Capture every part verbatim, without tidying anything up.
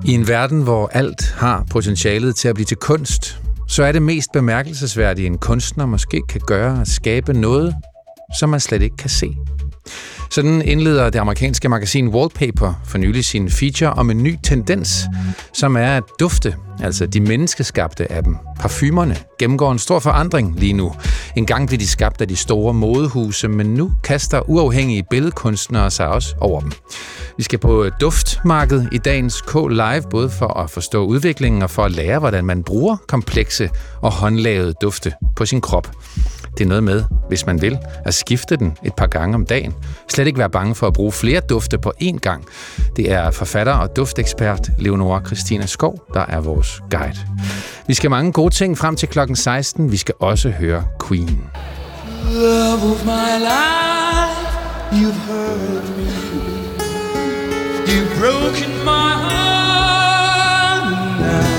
I en verden, hvor alt har potentialet til at blive til kunst, så er det mest bemærkelsesværdige, en kunstner måske kan gøre at skabe noget, som man slet ikke kan se. Sådan indleder det amerikanske magasin Wallpaper for nylig sin feature om en ny tendens, som er at dufte, altså de menneskeskabte af dem. Parfumerne gennemgår en stor forandring lige nu. En gang blev de skabt af de store modehuse, men nu kaster uafhængige billedkunstnere sig også over dem. Vi skal på duftmarked i dagens K-Live, både for at forstå udviklingen og for at lære, hvordan man bruger komplekse og håndlavede dufte på sin krop. Det er noget med, hvis man vil, at skifte den et par gange om dagen. Slet ikke være bange for at bruge flere dufte på én gang. Det er forfatter og duftekspert Leonora Christina Skov, der er vores guide. Vi skal mange gode ting frem til klokken seksten. Vi skal også høre Queen. Love of my life, you've hurt me. You've broken my heart now.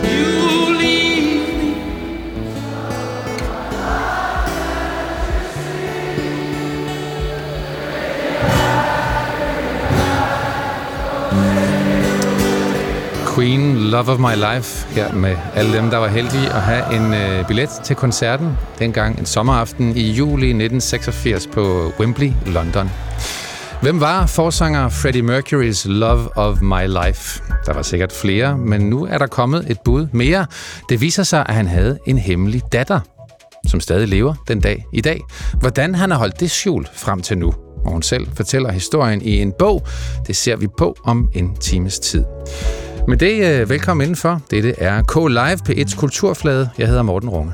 Queen, Love of My Life, her med alle dem, der var heldige at have en øh, billet til koncerten, dengang en sommeraften i juli nitten seksogfirs på Wembley, London. Hvem var forsanger Freddie Mercurys Love of My Life? Der var sikkert flere, men nu er der kommet et bud mere. Det viser sig, at han havde en hemmelig datter, som stadig lever den dag i dag. Hvordan han har holdt det skjult frem til nu, og hun selv fortæller historien i en bog, det ser vi på om en times tid. Med det, velkommen indenfor. Dette er K-Live P et's Kulturflade. Jeg hedder Morten Runge.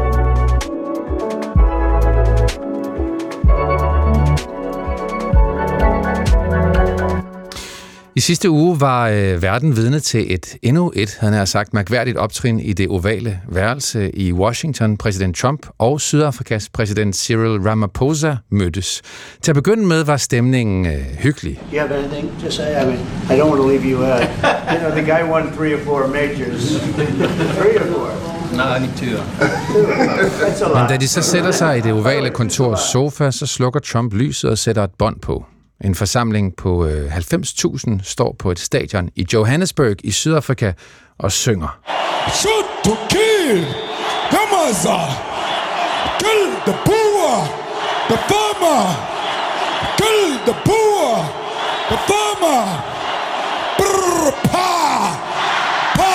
I sidste uge var øh, verden vidne til et endnu et, han har sagt, mærkværdigt optrin i det ovale værelse i Washington. Præsident Trump og Sydafrikas præsident Cyril Ramaphosa mødtes. Til at begynde med var stemningen øh, hyggelig. You have anything to say? I mean, I don't want to leave you out. You know, the guy won three or four majors. Three or four? No, only two. That's a lot. Men da de så sætter sig i det ovale kontors sofa, så slukker Trump lyset og sætter et bånd på. En forsamling på øh, halvfems tusind står på et stadion i Johannesburg i Sydafrika og synger. Shoot to kill! Yamaza! Kill the poor! The farmer! Kill the poor! The farmer! Brrr, pa! Pa!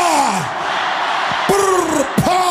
Brrr, pa!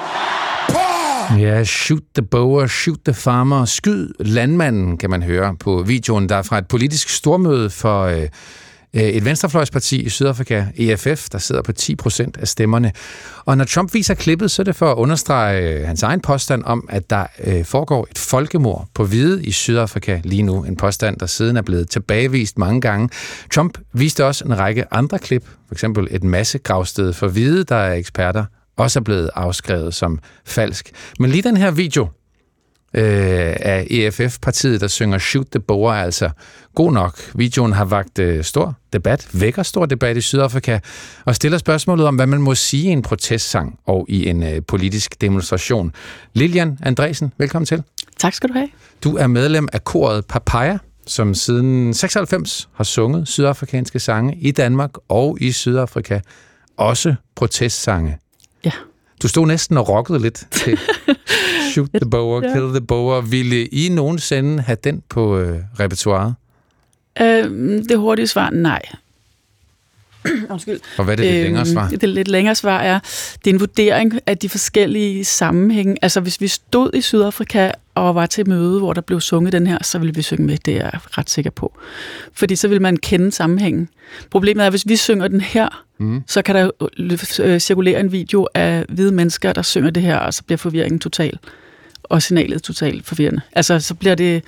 Ja, shoot the boer, shoot the farmer, skyd landmanden, kan man høre på videoen, der er fra et politisk stormøde for øh, et venstrefløjsparti i Sydafrika, E F F, der sidder på ti procent af stemmerne. Og når Trump viser klippet, så er det for at understrege øh, hans egen påstand om, at der øh, foregår et folkemord på hvide i Sydafrika lige nu. En påstand, der siden er blevet tilbagevist mange gange. Trump viste også en række andre klip, for eksempel et massegravsted for hvide, der er eksperter, også er blevet afskrevet som falsk. Men lige den her video øh, af E F F-partiet, der synger Shoot the Boer, er altså god nok. Videoen har vagt øh, stor debat, vækker stor debat i Sydafrika, og stiller spørgsmålet om, hvad man må sige i en protestsang og i en øh, politisk demonstration. Lilian Andresen, velkommen til. Tak skal du have. Du er medlem af koret Papaya, som siden seksoghalvfems har sunget sydafrikanske sange i Danmark og i Sydafrika. Også protestsange. Ja. Du stod næsten og rockede lidt til Shoot the Boer, ja. Kill the Boer. Ville I nogensinde have den på øh, repertoiret? Øh, det hurtige svar, nej. Undskyld. Og hvad er det lidt øh, længere svar? Det lidt længere svar er, det er en vurdering af de forskellige sammenhænge. Altså hvis vi stod i Sydafrika og var til møde, hvor der blev sunget den her, så ville vi synge med, det er jeg ret sikker på. Fordi så vil man kende sammenhængen. Problemet er, at hvis vi synger den her, mm. så kan der øh, cirkulere en video af hvide mennesker, der synger det her, og så bliver forvirringen total. Og signalet totalt forvirrende. Altså så bliver det...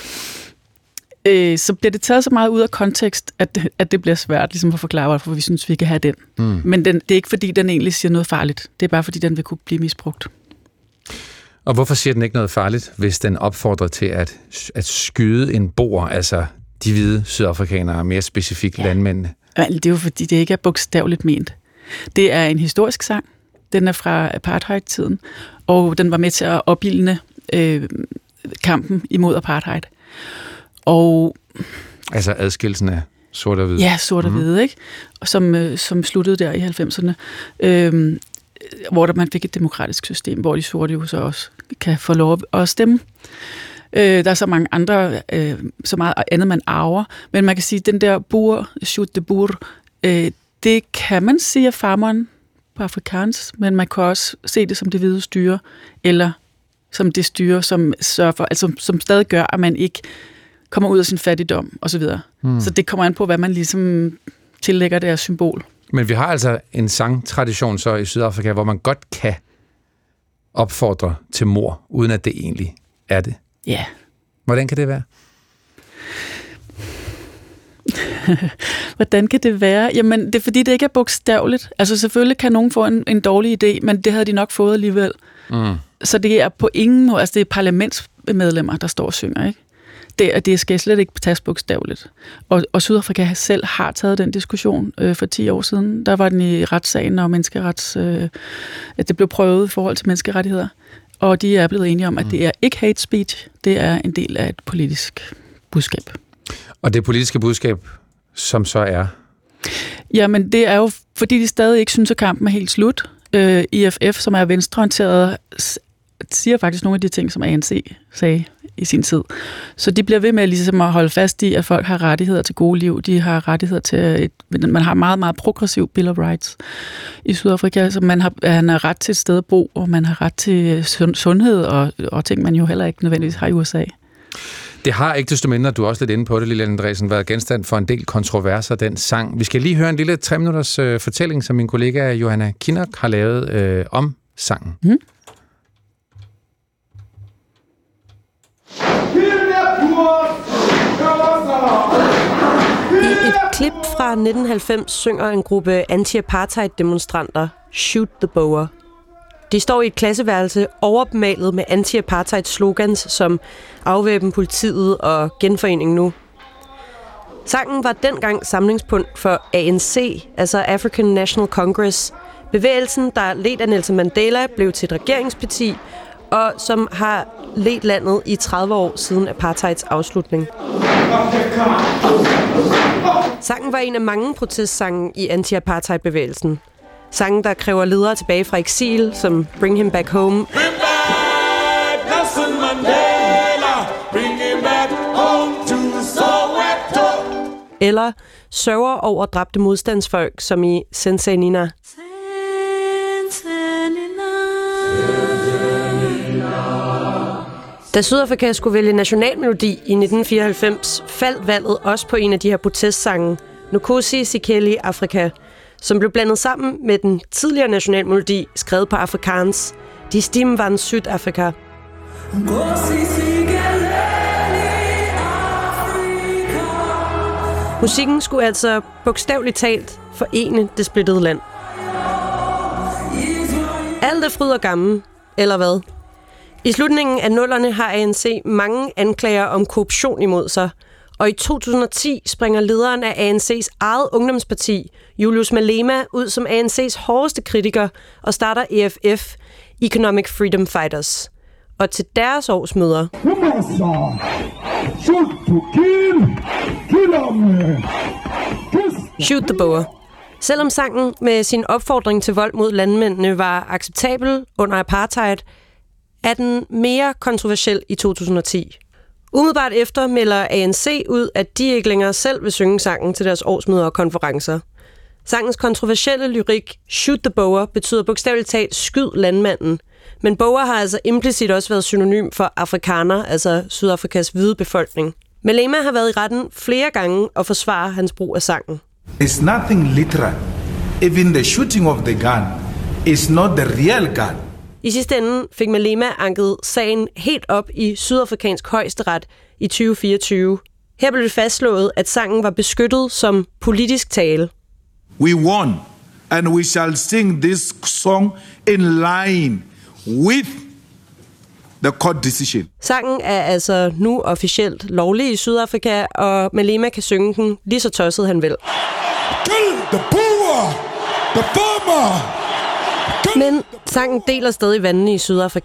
Øh, så bliver det taget så meget ud af kontekst, at det, at det bliver svært ligesom at forklare, hvorfor vi synes, vi kan have den. Mm. Men den, det er ikke, fordi den egentlig siger noget farligt. Det er bare, fordi den vil kunne blive misbrugt. Og hvorfor siger den ikke noget farligt, hvis den opfordrer til at, at skyde en boer, altså de hvide sydafrikanere, mere specifikt ja. landmændene? Ja, det er jo, fordi det ikke er bogstaveligt ment. Det er en historisk sang. Den er fra apartheid-tiden, og den var med til at opildne øh, kampen imod apartheid. Og altså adskillelsen af Sort og hvid. Ja, sort og Mhm. hvide, ikke? Og som, øh, som sluttede der i halvfemserne, øh, hvor der man fik et demokratisk system, hvor de sorte jo så også kan få lov at stemme. Øh, der er så mange andre, øh, så meget andet, man arver. Men man kan sige, at den der boer, shoot de boer, øh, det kan man sige er farmeren på afrikansk, men man kan også se det som det hvide styre, eller som det styre, som sørger for, altså som stadig gør, at man ikke kommer ud af sin fattigdom, og så videre. Hmm. Så det kommer an på, hvad man ligesom tillægger det her symbol. Men vi har altså en sangtradition så i Sydafrika, hvor man godt kan opfordre til mord, uden at det egentlig er det. Ja. Yeah. Hvordan kan det være? Hvordan kan det være? Jamen, det er fordi, det ikke er bogstaveligt. Altså, selvfølgelig kan nogen få en, en dårlig idé, men det havde de nok fået alligevel. Mm. Så det er på ingen måde, altså det er parlamentsmedlemmer, der står og synger, ikke? Det, det skal slet ikke tages bogstaveligt. Og, og Sydafrika selv har taget den diskussion øh, for ti år siden. Der var den i retssagen og menneskerets... Øh, at det blev prøvet i forhold til menneskerettigheder. Og de er blevet enige om, at det er ikke hate speech, det er en del af et politisk budskab. Og det politiske budskab, som så er? Jamen, det er jo, fordi de stadig ikke synes, at kampen er helt slut. Øh, I F F, som er venstreorienteret, siger faktisk nogle af de ting, som A N C sagde i sin tid. Så de bliver ved med ligesom at holde fast i, at folk har rettigheder til gode liv. De har rettigheder til... Et, man har meget, meget progressiv Bill of Rights i Sydafrika. Så man har, man har ret til et sted at bo, og man har ret til sundhed og, og ting, man jo heller ikke nødvendigvis har i U S A. Det har ikke desto mindre, du er også lidt inde på det, Lilian Andresen, været genstand for en del kontroverser, den sang. Vi skal lige høre en lille tre minutters øh, fortælling, som min kollega Johanna Kinnock har lavet øh, om sangen. Mm. I et klip fra nitten halvfems synger en gruppe anti-apartheid-demonstranter Shoot the Boer. De står i et klasseværelse overbemalet med anti-apartheid-slogans som afvæbne politiet og genforening nu. Sangen var dengang samlingspunkt for A N C, altså African National Congress, bevægelsen, der ledt af Nelson Mandela, blev til et regeringsparti, og som har ledt landet i tredive år siden apartheids afslutning. Sangen var en af mange protestsange i anti-apartheid-bevægelsen. Sangen, der kræver ledere tilbage fra eksil, som Bring Him Back Home. Bring back Nelson Mandela. Bring him back home to Soweto. Eller sørger over dræbte modstandsfolk, som i Sensei Nina. Da Sydafrika skulle vælge nationalmelodi i nitten fireoghalvfems, faldt valget også på en af de her protestsange, Nkosi Sikelel' Afrika, som blev blandet sammen med den tidligere nationalmelodi, skrevet på afrikaans, Die Stem van Sydafrika. Musikken skulle altså bogstaveligt talt forene det splittede land. Alt er fryd og gammel, eller hvad? I slutningen af nullerne har A N C mange anklager om korruption imod sig, og i to tusind og ti springer lederen af A N C's eget ungdomsparti, Julius Malema, ud som A N C's hårdeste kritiker og starter E F F, Economic Freedom Fighters. Og til deres årsmøder... Shoot the Boer. Selvom sangen med sin opfordring til vold mod landmændene var acceptabel under apartheid, er den mere kontroversiel i to tusind og ti. Umiddelbart efter melder A N C ud, at de ikke længere selv vil synge sangen til deres årsmøder og konferencer. Sangens kontroversielle lyrik, Shoot the Boer, betyder bogstaveligt talt skyd landmanden. Men Boer har altså implicit også været synonym for afrikaner, altså Sydafrikas hvide befolkning. Malema har været i retten flere gange og forsvarer hans brug af sangen. It's nothing literal. Even the shooting of the gun is not the real gun. I sidste ende fik Malema anket sagen helt op i sydafrikansk højesteret i tyve fireogtyve. Her blev det fastslået, at sangen var beskyttet som politisk tale. We won, and we shall sing this song in line with the court decision. Sangen er altså nu officielt lovlig i Sydafrika, og Malema kan synge den lige så tosset han vil. Kill the poor, the farmer. Men sangen deler stadig vandene i Sydafrika.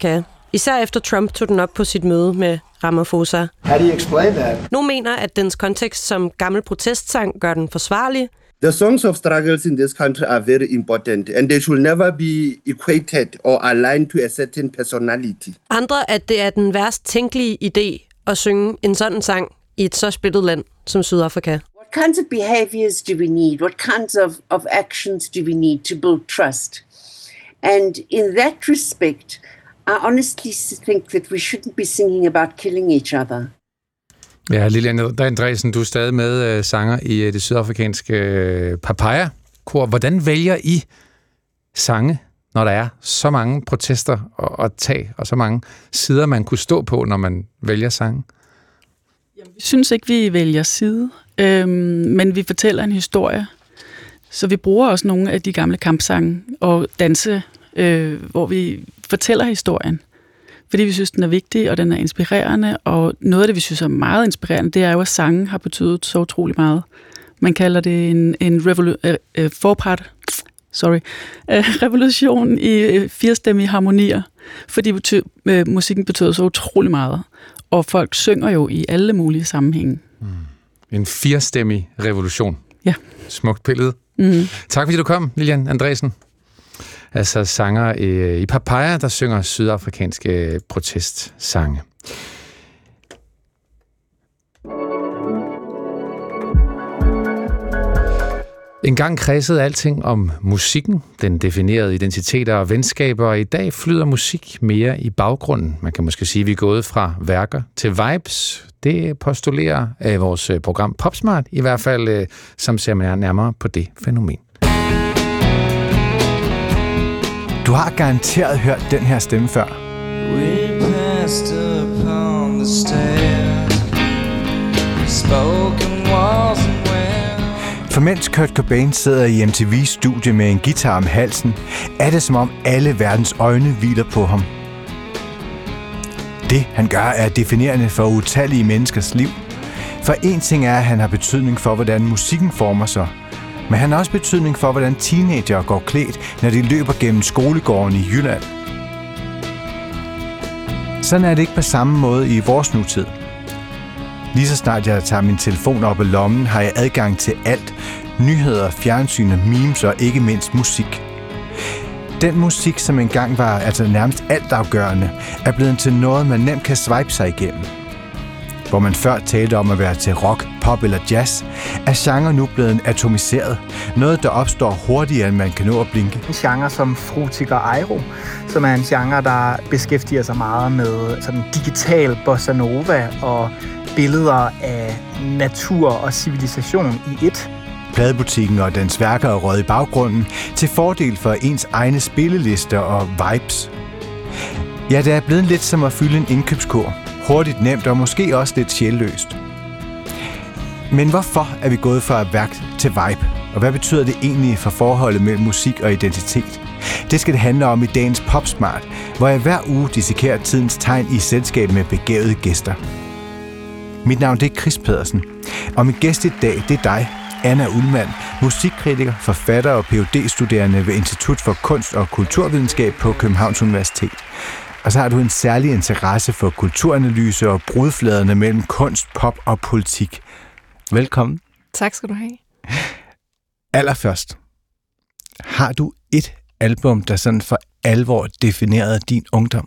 Især efter Trump tog den op på sit møde med Ramaphosa. How do you explain that? Nogle mener, at dens kontekst som gammel protestsang gør den forsvarlig. The songs of struggles in this country are very important, and they should never be equated or aligned to a certain personality. Andre, at det er den værst tænkelige idé at synge en sådan sang i et så splittet land som Sydafrika. What kinds of behaviors do we need? What kinds of, of actions do we need to build trust? And in that respect, I honestly think that we shouldn't be singing about killing each other. Ja, Lilian Andresen, du er stadig med uh, sanger i uh, det sydafrikanske uh, Papaya-kor. Hvordan vælger I sange, når der er så mange protester at, at tage, og så mange sider, man kunne stå på, når man vælger sange? Jamen, vi synes ikke, vi vælger side, øhm, men vi fortæller en historie. Så vi bruger også nogle af de gamle kampsange og danse, øh, hvor vi fortæller historien. Fordi vi synes, den er vigtig, og den er inspirerende, og noget af det, vi synes er meget inspirerende, det er jo, at sangen har betydet så utrolig meget. Man kalder det en, en revolu- øh, øh, forpart, sorry, øh, revolution i øh, firestemmige harmonier, fordi bety- øh, musikken betyder så utrolig meget, og folk synger jo i alle mulige sammenhænge. Mm. En firestemmig revolution. Ja. Smukt billede. Mm. Tak fordi du kom, Lilian Andresen. Altså sanger i, i Papaya, der synger sydafrikanske protestsange. En gang kredsede alting om musikken, den definerede identiteter og venskaber, og i dag flyder musik mere i baggrunden. Man kan måske sige, at vi er gået fra værker til vibes. Det postulerer af vores program Popsmart, i hvert fald som ser man nærmere på det fænomen. Du har garanteret hørt den her stemme før. We passed upon the stairs, spoken walls and wells. For mens Kurt Cobain sidder i M T V's studie med en guitar om halsen, er det som om alle verdens øjne hviler på ham. Det, han gør, er definerende for utallige menneskers liv. For en ting er, at han har betydning for, hvordan musikken former sig, men han har også betydning for, hvordan teenager går klædt, når de løber gennem skolegården i Jylland. Sådan er det ikke på samme måde i vores nutid. Lige så snart jeg tager min telefon op af lommen, har jeg adgang til alt. Nyheder, fjernsyn, memes og ikke mindst musik. Den musik, som engang var altså nærmest altafgørende, er blevet til noget, man nemt kan swipe sig igennem. Hvor man før talte om at være til rock, pop eller jazz, er genre nu blevet atomiseret. Noget, der opstår hurtigere, end man kan nå at blinke. En genre som Frutiger Aero, som er en genre, der beskæftiger sig meget med sådan digital bossa nova og billeder af natur og civilisation i et. Pladebutikken og dens værker er røget i baggrunden til fordel for ens egne spillelister og vibes. Ja, det er blevet lidt som at fylde en indkøbskur. Hurtigt, nemt og måske også lidt sjælløst. Men hvorfor er vi gået fra værk til vibe? Og hvad betyder det egentlig for forholdet mellem musik og identitet? Det skal det handle om i dagens Popsmart, hvor jeg hver uge dissekerer tidens tegn i selskab med begavede gæster. Mit navn det er Chris Pedersen, og min gæst i dag det er dig, Anna Ullmann, musikkritiker, forfatter og P H D-studerende ved Institut for Kunst og Kulturvidenskab på Københavns Universitet. Og så har du en særlig interesse for kulturanalyse og brudfladerne mellem kunst, pop og politik. Velkommen. Tak skal du have. Allerførst, har du et album, der sådan for alvor definerede din ungdom?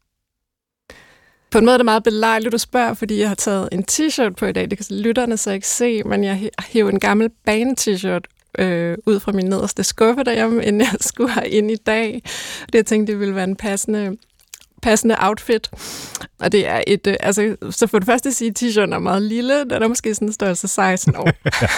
På en måde er det meget belejligt, du spørger, fordi jeg har taget en t-shirt på i dag. Det kan lytterne så ikke se, men jeg hæver en gammel band-t-shirt øh, ud fra min nederste skuffe derhjemme, inden jeg skulle have ind i dag. Det jeg tænkte, det ville være en passende, passende outfit. Og det er et, øh, altså, så for det første at sige, at t-shirten er meget lille. Den er måske sådan en størrelse seksten år.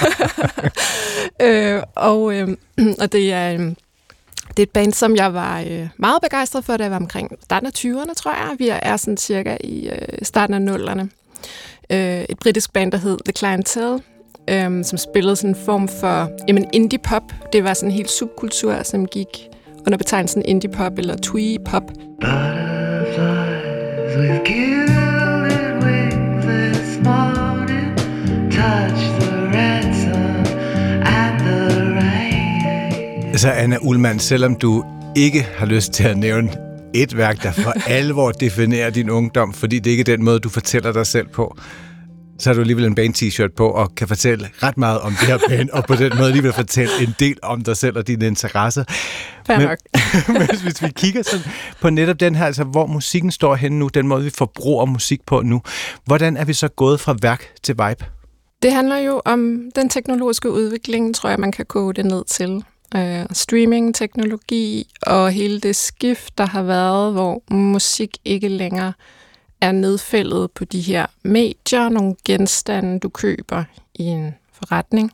øh, og, øh, og det er... Øh, Det er et band, som jeg var øh, meget begejstret for, da jeg var omkring starten af tyverne, tror jeg. Vi er sådan cirka i øh, starten af nullerne. Øh, et britisk band, der hed The Clientele, øh, som spillede sådan en form for jamen, indie-pop. Det var sådan en helt subkultur, som gik under betegnelsen indie-pop eller twee-pop. Butterflies with gilded wings this morning touch the red sun and the rain. Så Anna Ullmann, selvom du ikke har lyst til at nævne et værk, der for alvor definerer din ungdom, fordi det ikke er den måde, du fortæller dig selv på, så har du alligevel en band-t-shirt på og kan fortælle ret meget om det her band, og på den måde alligevel fortælle en del om dig selv og dine interesser. Fair men, nok. men hvis vi kigger sådan på netop den her, altså hvor musikken står henne nu, den måde, vi forbruger musik på nu, hvordan er vi så gået fra værk til vibe? Det handler jo om den teknologiske udvikling, tror jeg, man kan gå det ned til. Uh, streaming, teknologi og hele det skift, der har været, hvor musik ikke længere er nedfældet på de her medier, nogle genstande, du køber i en forretning.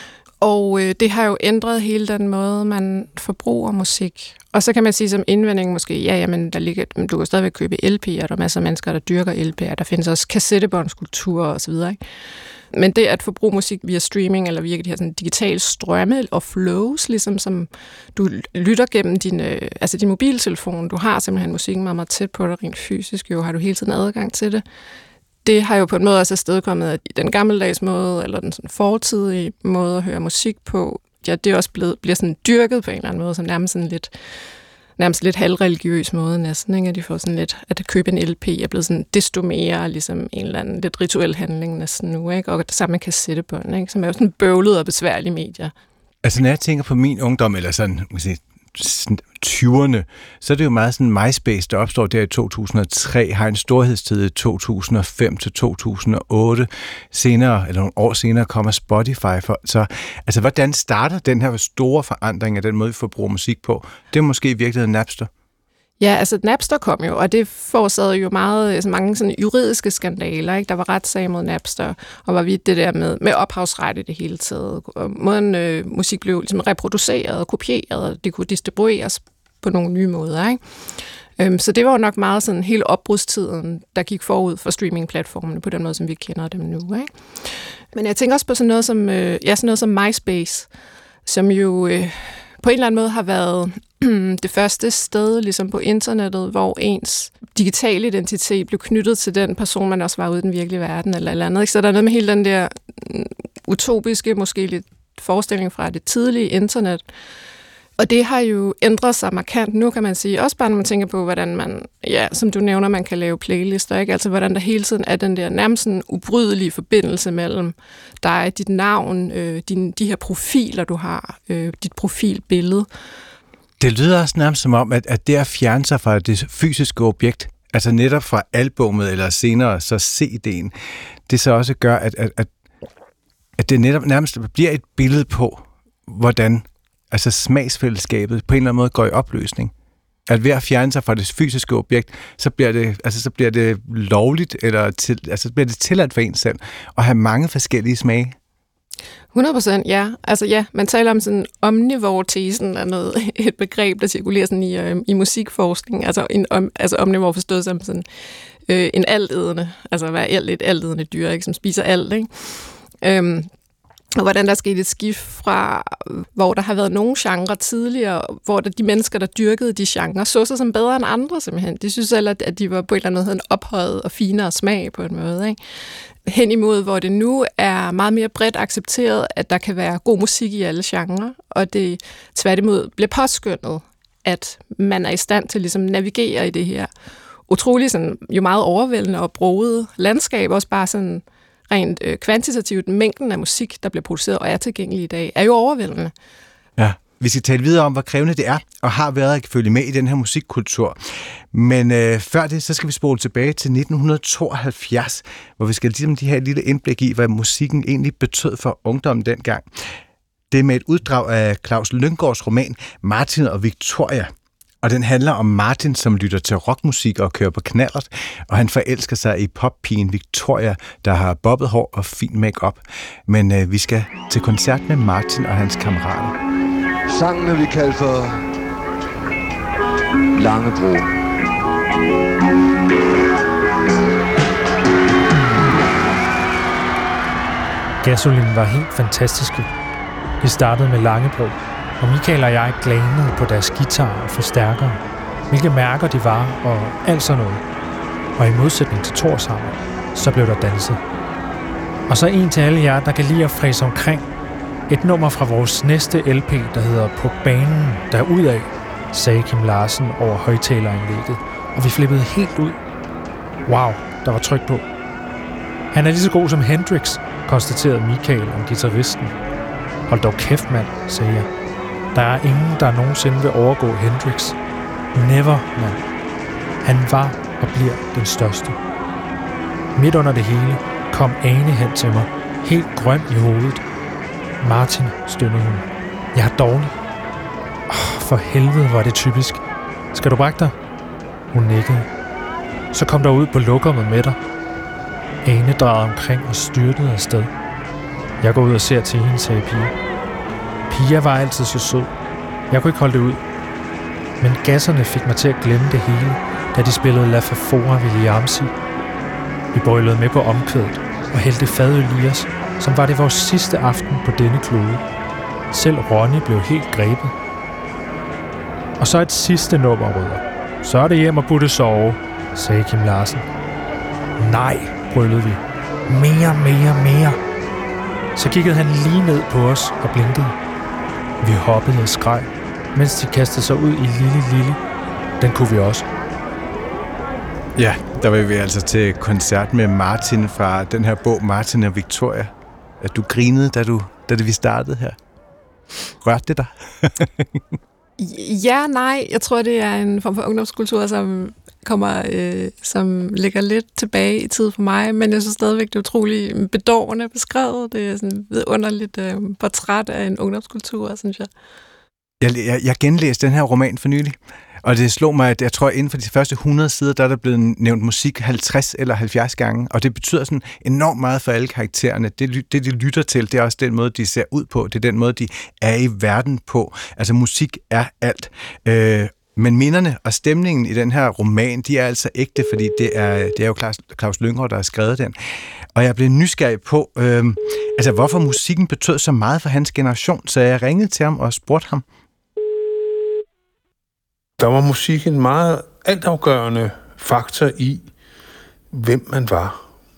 Og øh, det har jo ændret hele den måde, man forbruger musik. Og så kan man sige som indvending måske, ja, jamen, der ligger, du kan stadigvæk købe L P'er, der er masser af mennesker, der dyrker L P'er, der findes også kassettebåndskulturer og så videre, ikke? Men det at forbruge musik via streaming, eller via de her sådan, digitale strømme og flows, ligesom som du lytter gennem din, øh, altså din mobiltelefon, du har simpelthen musikken meget, meget tæt på dig rent fysisk, jo har du hele tiden adgang til det. Det har jo på en måde også afstedkommet, at den gammeldags måde, eller den sådan fortidige måde at høre musik på, ja, det er også blevet, bliver sådan dyrket på en eller anden måde, som nærmest sådan lidt, nærmest lidt halvreligiøs måde næsten, ikke? At de får sådan lidt, at at købe en L P er blevet sådan desto mere ligesom en eller anden lidt rituel handling næsten nu, ikke? Og det samme med kassettebånd, ikke? Som er jo sådan bøvlet og besværlige medier. Altså når jeg tænker på min ungdom, eller sådan, man kan sige, tyverne, så er det jo meget sådan MySpace, der opstår der i to tusind og tre, har en storhedstid i to tusind og fem til to tusind og otte. Senere, eller nogle år senere, kommer Spotify. For, så altså, hvordan starter den her store forandring af den måde, vi forbruger musik på? Det er måske i virkeligheden Napster. Ja, altså Napster kom jo, og det forårsagede jo meget, altså mange sådan juridiske skandaler, ikke? Der var retssag mod Napster, og var vidt det der med, med ophavsret i det hele taget. Og måden øh, musik blev ligesom reproduceret og kopieret, og det kunne distribueres på nogle nye måder, ikke? Øhm, så det var jo nok meget sådan hele opbrudstiden, der gik forud for streamingplatformene på den måde, som vi kender dem nu, ikke? Men jeg tænker også på sådan noget som, øh, ja, sådan noget som MySpace, som jo øh, på en eller anden måde har været det første sted ligesom på internettet, hvor ens digitale identitet blev knyttet til den person, man også var ude i den virkelige verden, eller eller andet. Ikke? Så der er noget med hele den der utopiske, måske lidt forestilling fra det tidlige internet. Og det har jo ændret sig markant nu, kan man sige. Også bare når man tænker på, hvordan man, ja, som du nævner, man kan lave playlister, ikke? Altså hvordan der hele tiden er den der nærmest en ubrydelige forbindelse mellem dig, dit navn, øh, din, de her profiler, du har, øh, dit profilbillede. Det lyder også nærmest som om, at, at det at fjerne sig fra det fysiske objekt, altså netop fra albummet eller senere så C D'en, det så også gør, at, at, at, at det netop nærmest bliver et billede på, hvordan altså smagsfællesskabet på en eller anden måde går i opløsning. At ved at fjerne sig fra det fysiske objekt, så bliver det, altså, så bliver det lovligt, eller til, altså, så bliver det tilladt for en selv at have mange forskellige smage. hundrede procent, ja. Altså ja, man taler om sådan omnivore-tesen af noget, et begreb, der cirkulerer sådan i, øh, i musikforskning. Altså, en, om, altså omnivore forstået som sådan øh, en altædende, altså hvad er et altædende dyr, ikke, som spiser alt, ikke? Øhm, og hvordan der skete et skift fra, hvor der har været nogle genrer tidligere, hvor der, de mennesker, der dyrkede de genrer, så sig som bedre end andre simpelthen. De synes selv, at de var på en eller anden måde havde en ophøjet og finere smag på en måde, ikke? Hen imod, hvor det nu er meget mere bredt accepteret, at der kan være god musik i alle genrer, og det tværtimod bliver påskyndet, at man er i stand til ligesom navigere i det her utrolig sådan, jo meget overvældende og broget landskab, også bare sådan rent øh, kvantitativt, mængden af musik, der bliver produceret og er tilgængelig i dag, er jo overvældende. Ja, vi skal tale videre om, hvor krævende det er, og har været at følge med i den her musikkultur. Men øh, før det, så skal vi spole tilbage til nitten tooghalvfjerds, hvor vi skal ligesom de her lille indblik i, hvad musikken egentlig betød for ungdommen dengang. Det er med et uddrag af Claus Lynggaards roman Martin og Victoria. Og den handler om Martin, som lytter til rockmusik og kører på knallert, og han forelsker sig i poppigen Victoria, der har bobbet hår og fin make-up. Men øh, vi skal til koncert med Martin og hans kammerater. Sangen vi kalder for Langebro. Gasolin var helt fantastiske. Vi startede med Langebro, og Michael og jeg glænede på deres guitar og forstærkere, hvilke mærker de var og alt sådan noget. Og i modsætning til Thorshammer, så blev der danset. Og så en til alle jer, der kan lide at fræse omkring. Et nummer fra vores næste L P, der hedder På banen derudad. sagde Kim Larsen over højtaleranlægget, og vi flippede helt ud. Wow, der var tryk på. Han er lige så god som Hendrix, konstaterede Michael om guitaristen. Hold dog kæft, mand, sagde jeg. Der er ingen, der nogensinde vil overgå Hendrix. Never, mand. Han var og bliver den største. Midt under det hele kom Ane hen til mig, helt grøn i hovedet. Martin, stønnede hun. Jeg er dårlig. Oh, for helvede var det typisk. Skal du brække dig? Hun nikkede. Så kom der ud på lokummet med dig. Ane drejede omkring og styrtede afsted. Jeg går ud og ser til hende, sagde Pia. Pia var altid så sød. Jeg kunne ikke holde det ud. Men gasserne fik mig til at glemme det hele, da de spillede La Fafora Williamsi. Vi brølede med på omkvædet og hældte fadøl i os, som var det vores sidste aften på denne klode. Selv Ronny blev helt grebet. Og så et sidste nummer, rødder. Så er det hjem og putte sove, sagde Kim Larsen. Nej, brølede vi. Mere, mere, mere. Så kiggede han lige ned på os og blinkede. Vi hoppede og skreg, mens de kastede sig ud i Lille Lille. Den kunne vi også. Ja, der var vi altså til koncert med Martin fra den her bog, Martin og Victoria. At du grinede, da, du, da det vi startede her. Rørte det dig? Ja, nej. Jeg tror, det er en form for ungdomskultur, som kommer, øh, som ligger lidt tilbage i tid for mig, men jeg synes stadigvæk, det er utroligt bedårende beskrevet. Det er sådan et vidunderligt øh, portræt af en ungdomskultur, synes jeg. Jeg, jeg, jeg genlæste den her roman for nylig, og det slog mig, at jeg tror, at inden for de første hundrede sider, der er der blevet nævnt musik halvtreds eller halvfjerds gange, og det betyder sådan enormt meget for alle karaktererne. Det, det, de lytter til, det er også den måde, de ser ud på. Det er den måde, de er i verden på. Altså, musik er alt. Øh, men minderne og stemningen i den her roman, de er altså ægte, fordi det er, det er jo Claus, Claus Lynggaard, der har skrevet den. Og jeg blev nysgerrig på, øh, altså, hvorfor musikken betød så meget for hans generation, så jeg ringede til ham og spurgte ham. Der var musik en meget altafgørende faktor i, hvem man var.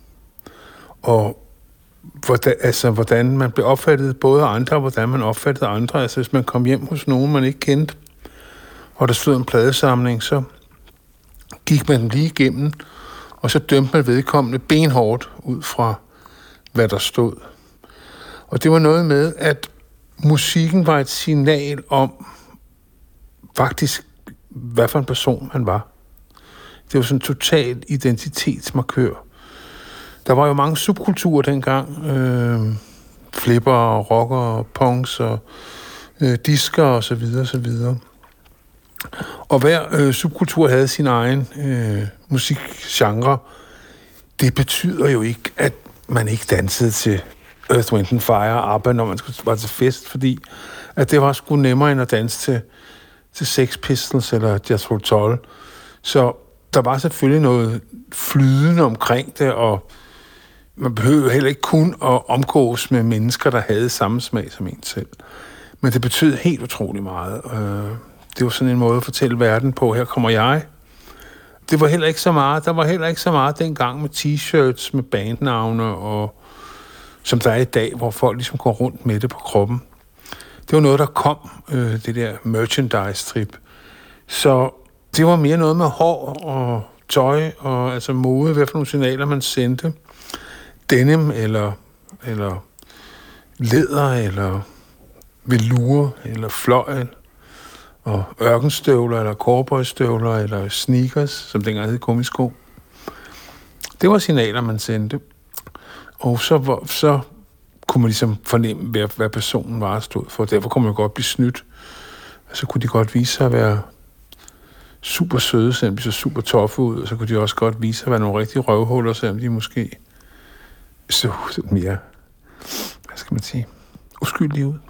Og hvordan, altså, hvordan man blev opfattet både af andre, og hvordan man opfattede andre. Altså hvis man kom hjem hos nogen, man ikke kendte, og der stod en pladesamling, så gik man den lige igennem, og så dømte man vedkommende benhårdt ud fra, hvad der stod. Og det var noget med, at musikken var et signal om faktisk, hvad for en person man var. Det var sådan en total identitetsmarkør. Der var jo mange subkulturer dengang. Øh, flipper, rocker, punks og øh, disker og så videre, så videre. Og hver øh, subkultur havde sin egen øh, musikgenre. Det betyder jo ikke, at man ikke dansede til Earth, Wind and Fire og ABBA, når man var til fest, fordi at det var sgu nemmere end at danse til til Sex Pistols eller Jethro Tull. Så der var selvfølgelig noget flydende omkring det, og man behøvede heller ikke kun at omgås med mennesker, der havde samme smag som en selv. Men det betød helt utrolig meget. Det var sådan en måde at fortælle verden på, her kommer jeg. Det var heller ikke så meget, der var heller ikke så meget dengang med t-shirts, med bandnavne, og som der er i dag, hvor folk ligesom går rundt med det på kroppen. Det var noget, der kom, øh, det der merchandise-trip. Så det var mere noget med hår og tøj og altså mode, hvad for nogle signaler man sendte. Denim eller, eller læder eller velour eller fløjl og ørkenstøvler eller cowboystøvler eller sneakers, som dengang hed gummisko. Det var signaler, man sendte. Og så, så kunne man ligesom fornemme, hvad, hvad personen var stod for. Derfor kunne man godt blive snydt. Og så kunne de godt vise sig at være super søde, selvom de så super toffe ud, og så kunne de også godt vise sig at være nogle rigtige røvhuller, selvom de måske så mere, hvad skal man sige, uskyldige ud.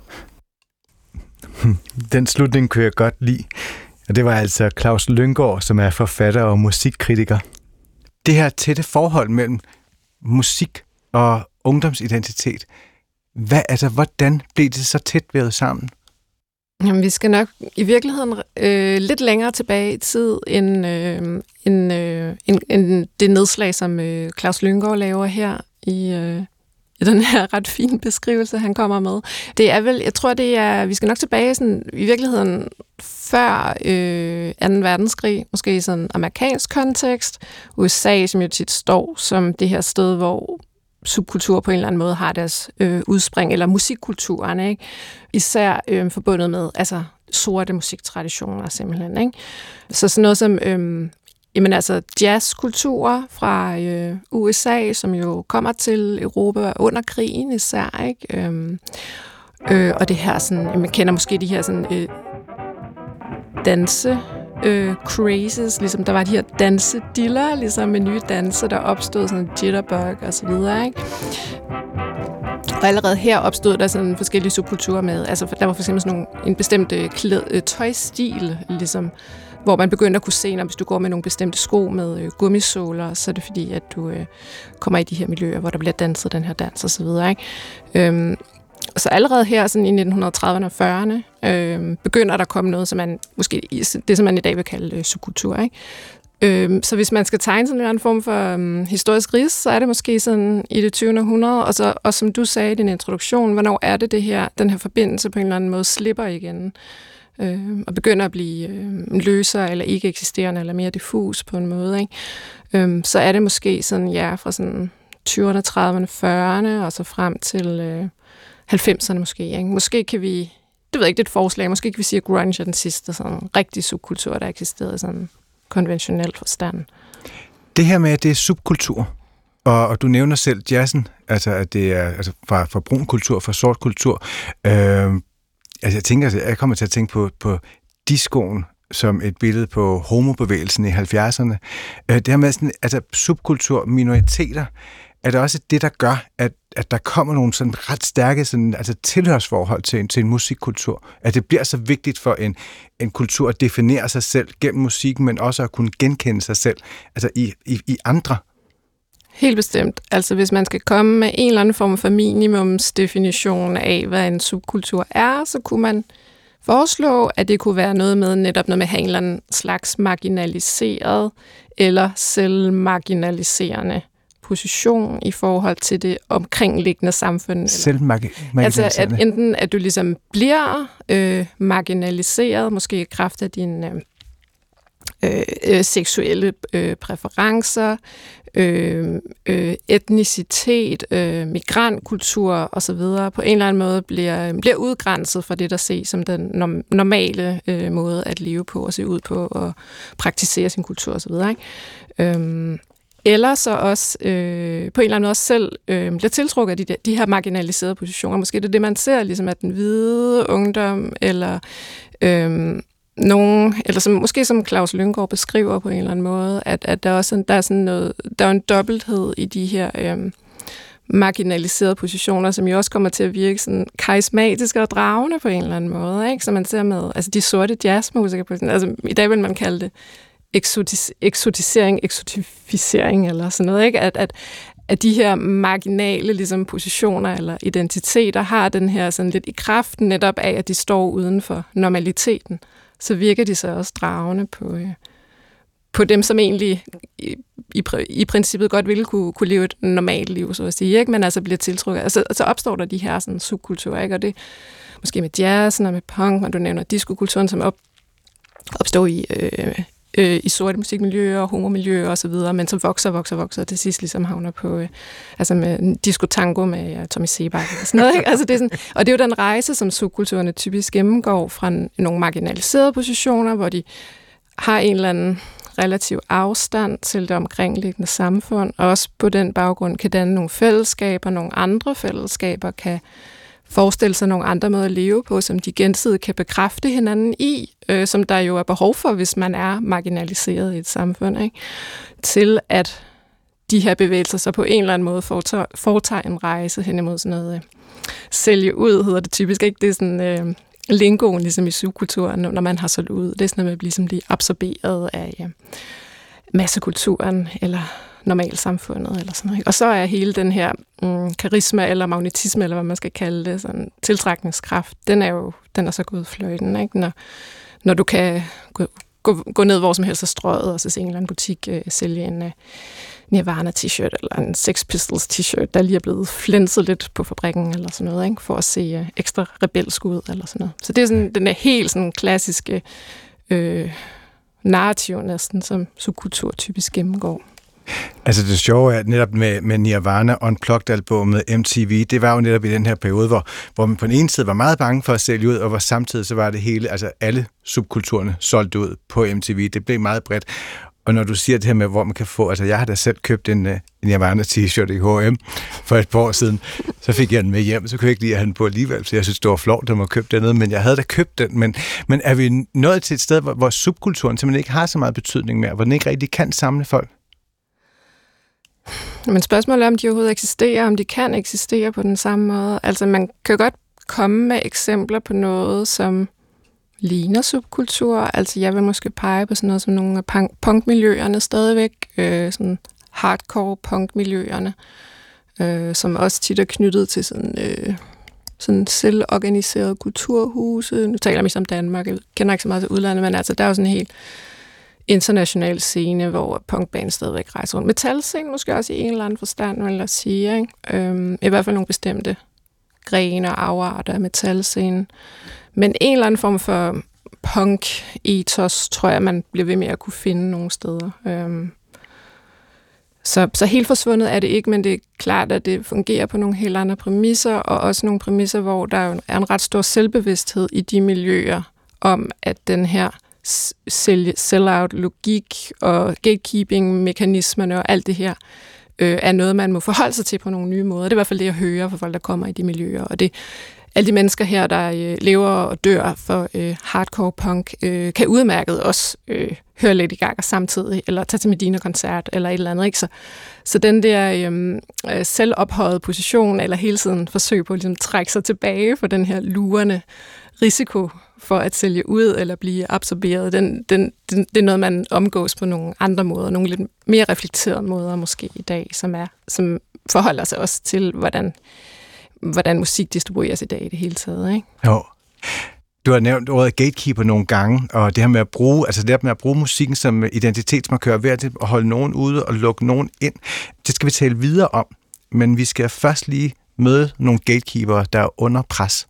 Den slutning kunne jeg godt lide. Og det var altså Claus Lynggaard, som er forfatter og musikkritiker. Det her tætte forhold mellem musik og ungdomsidentitet, hvad, altså, hvordan blev det så tæt vævet sammen? Jamen, vi skal nok i virkeligheden øh, lidt længere tilbage i tid, end, øh, end, øh, end, end det nedslag, som øh, Claus Lynggaard laver her i, øh, i den her ret fine beskrivelse, han kommer med. Det er vel, jeg tror, det er, vi skal nok tilbage sådan, i virkeligheden før øh, anden verdenskrig, måske i sådan en amerikansk kontekst. U S A, som jo tit står som det her sted, hvor subkultur på en eller anden måde har deres øh, udspring, eller musikkulturen, ikke? Især øh, forbundet med altså, sorte musiktraditioner simpelthen. Ikke? Så sådan noget som øh, jamen, altså, jazzkultur fra øh, U S A, som jo kommer til Europa under krigen især. Ikke? Øh, øh, og det her, sådan, man kender måske de her sådan, øh, danse øh, crazes, ligesom der var de her dansediller, ligesom med nye danser, der opstod sådan jitterbug og så videre, ikke? Og allerede her opstod der sådan forskellige subkulturer med, altså der var for eksempel sådan nogle, en bestemt øh, klæd, øh, tøjstil, ligesom, hvor man begynder at kunne se, når hvis du går med nogle bestemte sko med øh, gummisåler, så er det fordi, at du øh, kommer i de her miljøer, hvor der bliver danset den her dans og så videre, ikke? Øhm, Så allerede her sådan i nitten trediverne og fyrrerne øh, begynder der at komme noget, som man måske det, som man i dag vil kalde øh, subkultur. Ikke? Øh, så hvis man skal tegne sådan en form for øh, historisk ris, så er det måske sådan i det tyvende århundrede, og, så, og som du sagde i din introduktion, hvornår er det det her, den her forbindelse på en eller anden måde slipper igen, øh, og begynder at blive øh, løsere eller ikke eksisterende, eller mere diffus på en måde. Ikke? Øh, så er det måske sådan, ja, fra sådan tyverne, trediverne, fyrrerne, og så frem til Øh, halvfemserne måske. Ikke? Måske kan vi, det ved jeg ikke, det er et forslag, måske kan vi sige, at grunge er den sidste sådan rigtig subkultur, der eksisterede i sådan konventionelt forstand. Det her med, at det er subkultur, og, og du nævner selv jazzen, altså at det er altså fra, fra brun kultur, fra sort kultur. Øh, altså jeg tænker, jeg kommer til at tænke på, på discoen som et billede på homobevægelsen i halvfjerdserne. Øh, det her med sådan, altså subkultur, minoriteter, er det også det, der gør, at, at der kommer nogle sådan ret stærke sådan, altså tilhørsforhold til en, til en musikkultur? At det bliver så vigtigt for en, en kultur at definere sig selv gennem musikken, men også at kunne genkende sig selv altså i, i, i andre? Helt bestemt. Altså hvis man skal komme med en eller anden form for minimumsdefinition af, hvad en subkultur er, så kunne man foreslå, at det kunne være noget med netop noget med en eller anden slags marginaliseret eller selvmarginaliserende position i forhold til det omkringliggende samfund. Selvmarginaliserende. Altså at enten at du ligesom bliver øh, marginaliseret, måske i kraft af dine øh, øh, seksuelle øh, præferencer, øh, øh, etnicitet, øh, migrantkultur osv. på en eller anden måde bliver, bliver udgrænset fra det, der ses som den normale øh, måde at leve på og se ud på og praktisere sin kultur osv. Øhm, Eller så også øh, på en eller anden måde også selv øh, bliver tiltrukket af de, der, de her marginaliserede positioner. Måske det er det, man ser, ligesom at den hvide ungdom, eller øh, nogen, eller som, måske som Claus Lynggaard beskriver på en eller anden måde, at, at der også der er sådan noget, der er en dobbelthed i de her øh, marginaliserede positioner, som jo også kommer til at virke sådan karismatiske og dragende på en eller anden måde, ikke? Så man ser med, altså de sorte jazzmusikere på sådan, altså i dag vil man kalde det Eksotis, eksotisering, eksotificering eller sådan noget, ikke? At, at, at de her marginale ligesom, positioner eller identiteter har den her sådan lidt i kraften netop af, at de står uden for normaliteten, så virker de så også dragende på, øh, på dem, som egentlig i, i, i princippet godt ville kunne, kunne leve et normalt liv, så at sige, ikke? Men altså bliver tiltrukket. Altså, så opstår der de her sådan, subkulturer, ikke? Og det måske med jazzen og med punk, og du nævner diskokulturen, som op, opstår i øh, øh, i sorte musikmiljøer og homomiljøer og så videre, men som vokser, vokser, vokser, og til sidst ligesom havner på, øh, altså med disco tango med ja, Tommy Sebak og sådan noget, ikke? Altså det er sådan, og det er jo den rejse, som subkulturerne typisk gennemgår fra nogle marginaliserede positioner, hvor de har en eller anden relativ afstand til det omkringliggende samfund, og også på den baggrund kan danne nogle fællesskaber, nogle andre fællesskaber kan forestille sig nogle andre måder at leve på, som de gensidigt kan bekræfte hinanden i, øh, som der jo er behov for, hvis man er marginaliseret i et samfund, ikke? Til at de her bevægelser så på en eller anden måde foretager, foretager en rejse hen imod sådan noget øh, sælge ud, hedder det typisk, ikke? Det er sådan øh, lingoen ligesom i subkulturen, når man har solgt ud. Det er sådan noget med at blive, ligesom, blive absorberet af øh, massekulturen, eller normalsamfundet, eller sådan noget. Og så er hele den her mm, karisma, eller magnetisme, eller hvad man skal kalde det, sådan tiltrækningskraft, den er jo den er så gået fløjten, ikke? Når, når du kan gå, gå, gå ned hvor som helst og strøget, og så se en eller anden butik øh, sælge en øh, Nirvana t-shirt, eller en Sex Pistols t-shirt, der lige er blevet flænset lidt på fabrikken, eller sådan noget, ikke? For at se øh, ekstra rebelsk ud, eller sådan noget. Så det er sådan, den er helt sådan klassiske øh, narrativ næsten, som subkultur typisk gennemgår. Altså det sjove er netop med, med Nirvana Unplugged-albummet M T V, det var jo netop i den her periode, hvor, hvor man på den ene side var meget bange for at sælge ud, og hvor samtidig så var det hele, altså alle subkulturerne solgt ud på M T V. Det blev meget bredt. Og når du siger det her med, hvor man kan få, altså jeg har da selv købt en, en Nirvana t-shirt i H og M for et par år siden, så fik jeg den med hjem, så kunne jeg ikke lide at have den på alligevel, så jeg synes, det var flot, at man købte den, men jeg havde da købt den. Men, men er vi nået til et sted, hvor, hvor subkulturen simpelthen ikke har så meget betydning mere, hvor den ikke rigtig kan samle folk? Men spørgsmålet er, om de overhovedet eksisterer, om de kan eksistere på den samme måde. Altså man kan godt komme med eksempler på noget, som ligner subkultur. Altså jeg vil måske pege på sådan noget som nogle af punk- punkmiljøerne stadigvæk, øh, sådan hardcore punkmiljøerne, øh, som også tit er knyttet til sådan, øh, sådan selvorganiserede kulturhuse. Nu taler jeg mest om Danmark, jeg kender ikke så meget til udlandet, men altså der er jo sådan en helt international scene, hvor punkband stadigvæk rejser rundt. Metalscene måske også i en eller anden forstand, vil jeg sige. Ikke? Øhm, I hvert fald nogle bestemte grene og afarter af metalscenen. Men en eller anden form for punk-ethos, tror jeg, man bliver ved med at kunne finde nogle steder. Øhm, så, så helt forsvundet er det ikke, men det er klart, at det fungerer på nogle helt andre præmisser, og også nogle præmisser, hvor der er en ret stor selvbevidsthed i de miljøer, om at den her sell-out-logik og gatekeeping-mekanismerne og alt det her, øh, er noget, man må forholde sig til på nogle nye måder. Det er i hvert fald det, jeg hører fra folk, der kommer i de miljøer. Og det, alle de mennesker her, der øh, lever og dør for øh, hardcore punk, øh, kan udmærket også øh, høre Lady Gaga samtidig, eller tage til Medina-koncert, eller et eller andet. Ikke? Så, så den der øh, selvophøjede position, eller hele tiden forsøg på at ligesom, trække sig tilbage for den her lurende risiko for at sælge ud eller blive absorberet, den, den, den, det er noget, man omgås på nogle andre måder, nogle lidt mere reflekterede måder måske i dag, som, er, som forholder sig også til, hvordan, hvordan musik distribueres i dag i det hele taget. Ikke? Jo. Du har nævnt ordet gatekeeper nogle gange, og det her med at bruge, altså det med at bruge musikken som identitetsmarkør ved at holde nogen ude og lukke nogen ind, det skal vi tale videre om, men vi skal først lige møde nogle gatekeepere, der er under pres.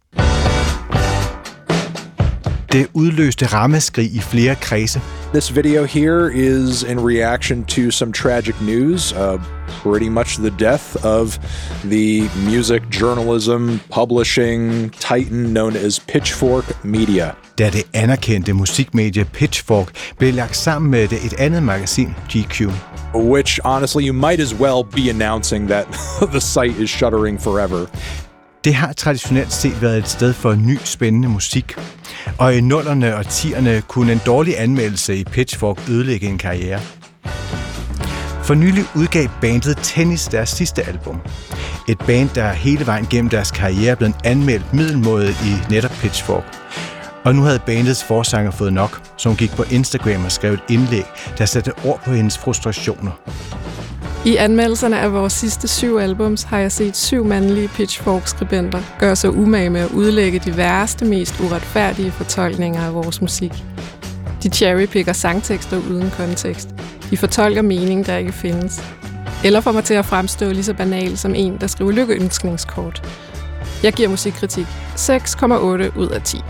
Det udløste ramaskrig i flere kredse. This video here is in reaction to some tragic news, uh, pretty much the death of the music journalism publishing titan known as Pitchfork Media. Da det anerkendte musikmedie Pitchfork blev lagt sammen med det et andet magasin, G Q. Which honestly you might as well be announcing that the site is shuttering forever. Det har traditionelt set været et sted for ny, spændende musik. Og i nullerne og tierne kunne en dårlig anmeldelse i Pitchfork ødelægge en karriere. For nylig udgav bandet Tennis deres sidste album. Et band, der hele vejen gennem deres karriere blev anmeldt middelmådigt i netop Pitchfork. Og nu havde bandets forsanger fået nok, så hun gik på Instagram og skrev et indlæg, der satte ord på hendes frustrationer. I anmeldelserne af vores sidste syv albums har jeg set syv mandlige Pitchfork-skribenter gøre sig umage med at udlægge de værste, mest uretfærdige fortolkninger af vores musik. De cherrypicker sangtekster uden kontekst. De fortolker mening, der ikke findes. Eller får mig til at fremstå lige så banal som en, der skriver lykkeønskningskort. Jeg giver musikkritik seks komma otte ud af ti.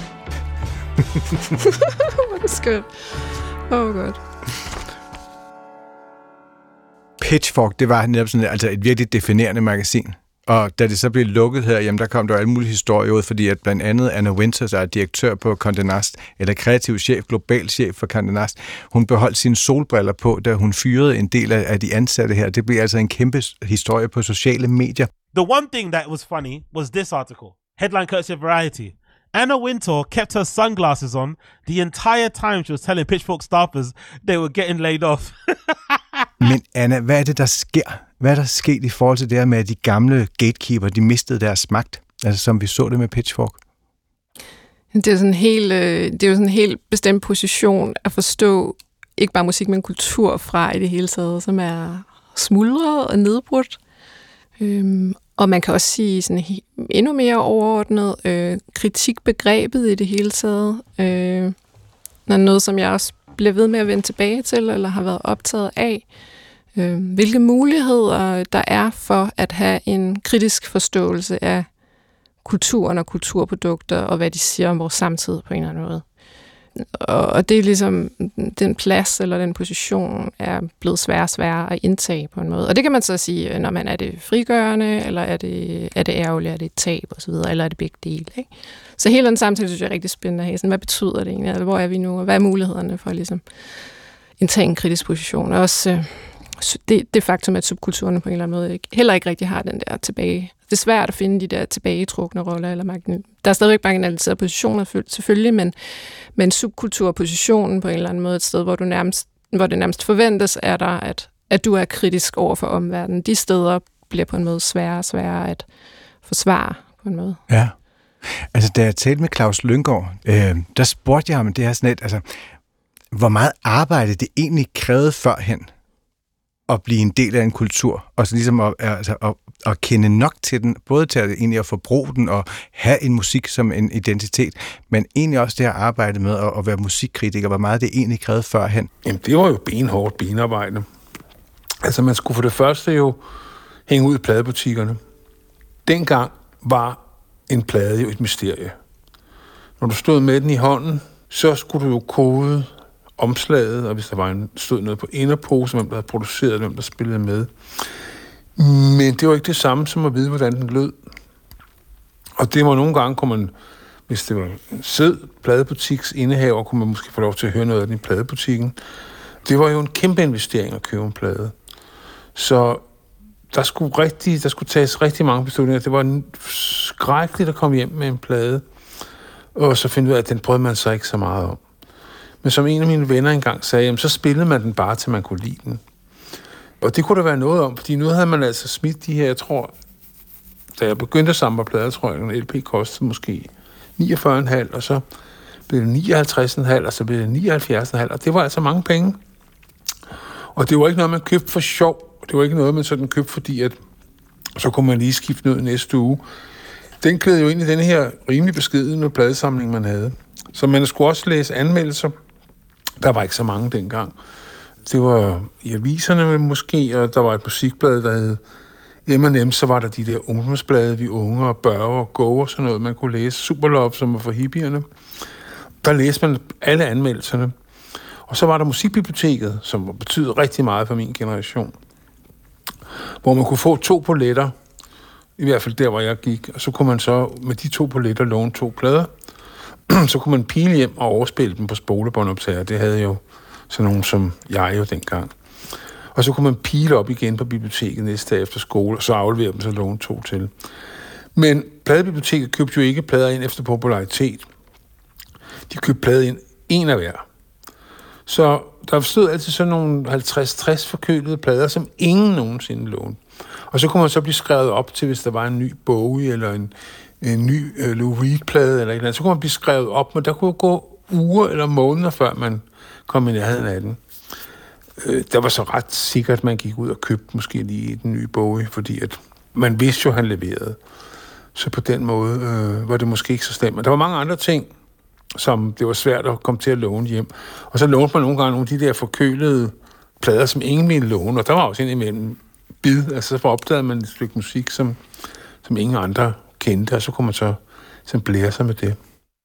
Hvor er det skønt. Åh, oh, godt. Pitchfork, det var netop sådan, altså et virkelig definerende magasin. Og da det så blev lukket her, jamen der kom der alle mulige historier ud, fordi at blandt andet Anna Winters er direktør på Condé Nast, eller kreativ chef, global chef for Condé Nast. Hun beholdt sine solbriller på, da hun fyrede en del af de ansatte her. Det blev altså en kæmpe historie på sociale medier. The one thing that was funny was this article. Headline courtesy of Variety. Anna Wintour kept her sunglasses on the entire time she was telling Pitchfork staffers they were getting laid off. Men Anna, hvad er det, der sker? Hvad er der sket i forhold til det her med, at de gamle gatekeeper, de mistede deres magt? Altså som vi så det med Pitchfork. Det er sådan en helt, det er jo sådan en helt bestemt position at forstå ikke bare musik, men kultur fra i det hele taget, som er smuldret og nedbrudt. Øhm, og man kan også sige sådan endnu mere overordnet øh, kritikbegrebet i det hele taget. Øh, noget, som jeg også bliver ved med at vende tilbage til, eller har været optaget af. Øh, hvilke muligheder der er for at have en kritisk forståelse af kulturen og kulturprodukter, og hvad de siger om vores samtid på en eller anden måde. Og det er ligesom, den plads eller den position er blevet sværere og sværere at indtage på en måde. Og det kan man så sige, når man er det frigørende, eller er det, er det ærgerligt, er det et tab osv., eller er det begge dele. Ikke? Så hele den samtale synes jeg er rigtig spændende at have. Sådan, hvad betyder det egentlig? Altså, hvor er vi nu? Og hvad er mulighederne for at ligesom indtage en kritisk position? Og også øh, det, det faktum, at subkulturerne på en eller anden måde ikke, heller ikke rigtig har den der tilbage. Det er svært at finde de der tilbagetrukne roller. Eller marginal. Der er stadigvæk marginaliserede positioner selvfølgelig, men, men subkulturpositionen på en eller anden måde et sted, hvor, du nærmest, hvor det nærmest forventes er der, at, at du er kritisk over for omverdenen. De steder bliver på en måde sværere og sværere at forsvare på en måde. Ja. Altså, da jeg talte med Claus Lynggaard, øh, der spurgte jeg ham, det her sådan et, altså, hvor meget arbejde det egentlig krævede førhen at blive en del af en kultur, og så ligesom at, altså, at, at kende nok til den, både til at, egentlig at forbruge den og have en musik som en identitet, men egentlig også det her arbejde med at, at være musikkritiker, hvor meget det egentlig krævede førhen. Jamen, det var jo benhårdt benarbejde. Altså, man skulle for det første jo hænge ud i pladebutikkerne. Dengang var en plade jo et mysterie. Når du stod med den i hånden, så skulle du jo kode omslaget, og hvis der var en, stod noget på inderposen, hvem der havde produceret, hvem der spillede med. Men det var ikke det samme som at vide, hvordan den lød. Og det var nogle gange, kunne man, hvis det var en sød pladebutiks indehaver, kunne man måske få lov til at høre noget af den i pladebutikken. Det var jo en kæmpe investering at købe en plade. Så der skulle, rigtig, der skulle tages rigtig mange beslutninger. Det var skrækkeligt at komme hjem med en plade, og så finde ud af, at den brød man sig ikke så meget om. Men som en af mine venner engang sagde, jamen, så spillede man den bare, til man kunne lide den. Og det kunne der være noget om, fordi nu havde man altså smidt de her, jeg tror, da jeg begyndte at samle plader, tror jeg, en L P kostede måske niogfyrre komma fem, og så blev det nioghalvtreds komma fem, og så blev det nioghalvfjerds komma fem, og det var altså mange penge. Og det var ikke noget, man købte for sjov. Det var ikke noget, man sådan købte, fordi at så kunne man lige skifte noget næste uge. Den klædte jo ind i den her rimelig beskedne pladesamling, man havde. Så man skulle også læse anmeldelser. Der var ikke så mange dengang. Det var i aviserne måske, og der var et musikblad, der hed M and M, så var der de der ungdomsblade, Vi Unge og Børge og Go og sådan noget, man kunne læse. Superlove, som var for hippierne. Der læste man alle anmeldelserne. Og så var der musikbiblioteket, som betød rigtig meget for min generation, hvor man kunne få to poletter, i hvert fald der, hvor jeg gik, og så kunne man så med de to poletter låne to plader. Så kunne man pile hjem og overspille dem på spolebåndoptager. Det havde jo sådan nogen som jeg jo dengang. Og så kunne man pile op igen på biblioteket næste dag efter skole, og så aflevere dem, så låne to til. Men pladebiblioteket købte jo ikke plader ind efter popularitet. De købte plader ind en af hver. Så der stod altid sådan nogle halvtreds tres forkølede plader, som ingen nogensinde lånte. Og så kunne man så blive skrevet op til, hvis der var en ny Bowie eller en en ny uh, Lou Reed-plade eller et eller andet, så kunne man blive skrevet op, men der kunne gå uger eller måneder, før man kom i nærheden af den. Uh, der var så ret sikkert, at man gik ud og købte måske lige den nye Bowie, fordi at man vidste jo, at han leverede. Så på den måde uh, var det måske ikke så slemt. Men der var mange andre ting, som det var svært at komme til at låne hjem. Og så lånte man nogle gange nogle af de der forkølede plader, som ingen ville låne, og der var også indimellem bid, altså så opdagede man et stykke musik, som, som ingen andre kendte, og så kunne man så, så blære sig med det.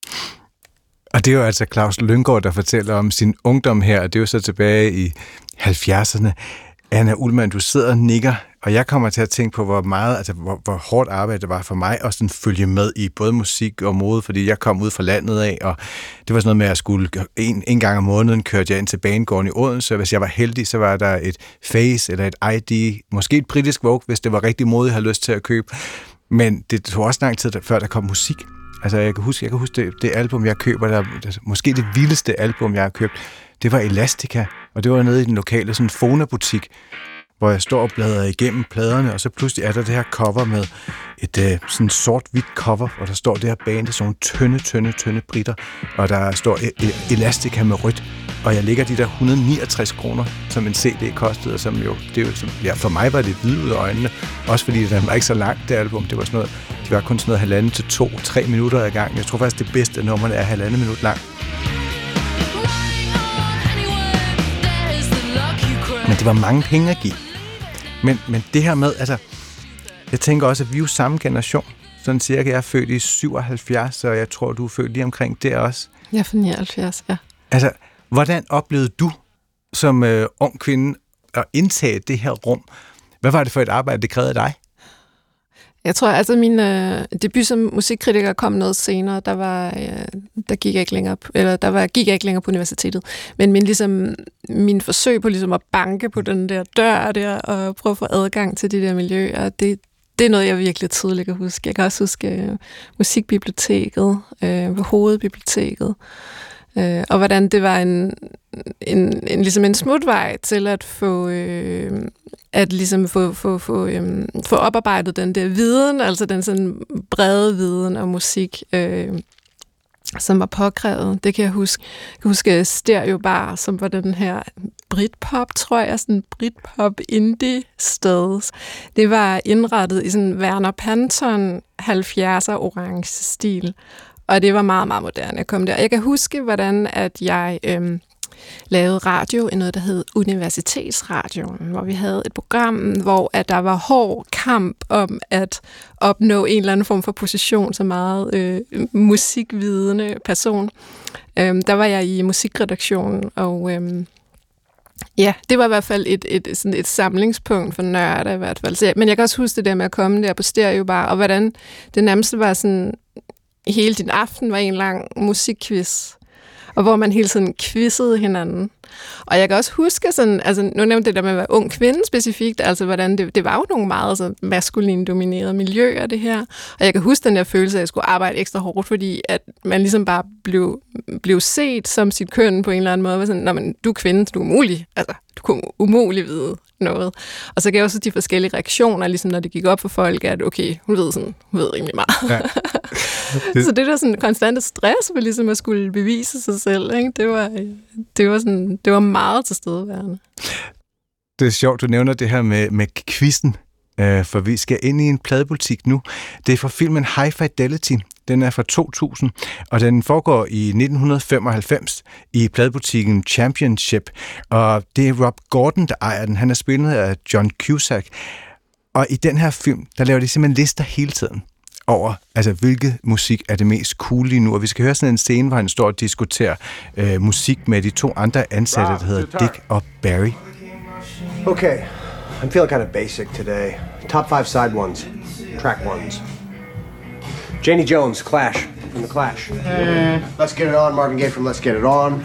Og det er jo altså Claus Lynggaard, der fortæller om sin ungdom her, og det er jo så tilbage i halvfjerdserne. Anna Ullmann, du sidder og nikker, og jeg kommer til at tænke på, hvor meget, altså hvor, hvor hårdt arbejde det var for mig at sådan følge med i både musik og mode, fordi jeg kom ud fra landet af, og det var sådan noget med, at jeg skulle en, en gang om måneden kørte jeg ind til banegården i Odense, og hvis jeg var heldig, så var der et Face eller et I D, måske et britisk Vogue, hvis det var rigtig modigt, jeg havde lyst til at købe. Men det tog også lang tid, før der kom musik. Altså, jeg kan huske, jeg kan huske det, det album, jeg køber, der, måske det vildeste album, jeg har købt, det var Elastica, og det var nede i den lokale sådan Fona-butik, hvor jeg står og bladrer igennem pladerne, og så pludselig er der det her cover med et øh, sådan sort-hvidt cover, og der står det her band, det sådan nogle tynde, tynde, tynde britter, og der står Elastica med rødt, og jeg lægger de der et hundrede og niogtres kroner, som en C D kostede, som jo, det er jo som, ja, for mig var det hvid ud af øjnene, også fordi det var ikke så langt, det album, det var sådan noget, det var kun sådan noget halvanden til to, tre minutter ad gang. Jeg tror faktisk, det bedste nummer er halvanden minut lang. Men det var mange penge at give. Men, men det her med, altså, jeg tænker også, at vi er jo samme generation. Sådan cirka, jeg er født i syvoghalvfjerds, og jeg tror, du er født lige omkring der også. Jeg er fra nioghalvfjerds, ja. Altså, hvordan oplevede du som øh, ung kvinde at indtage det her rum? Hvad var det for et arbejde, det krævede af dig? Jeg tror, altså min øh, debut som musikkritiker kom noget senere. Der var, øh, der gik jeg ikke længere, eller der var, gik jeg ikke længere på universitetet. Men min, ligesom, min forsøg på ligesom at banke på den der dør der, og prøve at få adgang til de der miljøer, det, det er noget, jeg virkelig tydeligt kan huske. Jeg kan også huske øh, musikbiblioteket, øh, ved Hovedbiblioteket, øh, og hvordan det var en, en, en, ligesom en smutvej til at få... Øh, at ligesom få, få, få, øhm, få oparbejdet den der viden, altså den sådan brede viden om musik, øh, som var påkrævet. Det kan jeg huske. Jeg kan huske Stereo Bar, som var den her Britpop, tror jeg, sådan Britpop indie sted. Det var indrettet i sådan Werner Panton halvfjerdser orange stil, og det var meget, meget moderne. Jeg kom der. Jeg kan huske, hvordan at jeg... Øh, lavede radio i noget, der hed Universitetsradioen, hvor vi havde et program, hvor at der var hård kamp om at opnå en eller anden form for position som meget øh, musikvidende person. Øhm, der var jeg i musikredaktionen, og øhm, ja, det var i hvert fald et, et, sådan et samlingspunkt for nørder i hvert fald. Så, men jeg kan også huske det der med at komme der på Stereo Bar, og hvordan det nærmest var sådan, hele din aften var en lang musikquiz, og hvor man hele tiden quizzede hinanden. Og jeg kan også huske sådan, altså nu nævnte det der med at være ung kvinde specifikt, altså hvordan det, det var jo nogle meget så maskulin dominerede miljøer, det her. Og jeg kan huske den der følelse, at jeg skulle arbejde ekstra hårdt, fordi at man ligesom bare blev, blev set som sit køn på en eller anden måde. Sådan, når man, du er kvinde, så du er umulig. Altså, du kunne umuligt vide noget. Og så gav også de forskellige reaktioner, ligesom når det gik op for folk, at okay, hun ved sådan, hun ved rimelig meget. Ja. Det... Så det der sådan konstante stress ved ligesom at skulle bevise sig selv, ikke? Det var, det var sådan, det var meget tilstedeværende. Det er sjovt, du nævner det her med, med quizzen, øh, for vi skal ind i en pladebutik nu. Det er fra filmen High Fidelity. Den er fra to tusind, og den foregår i nitten femoghalvfems i pladebutikken Championship. Og det er Rob Gordon, der ejer den. Han er spillet af John Cusack. Og i den her film, der laver de simpelthen lister hele tiden over, altså hvilket musik er det mest cool lige nu. Og vi skal høre sådan en scene, hvor han står og diskuterer øh, musik med de to andre ansatte, der hedder Dick og Barry. Okay, I'm feeling kind of basic today. Top five side ones, track ones. Janie Jones, Clash, from The Clash. Mm. Let's Get It On, Marvin Gaye from Let's Get It On.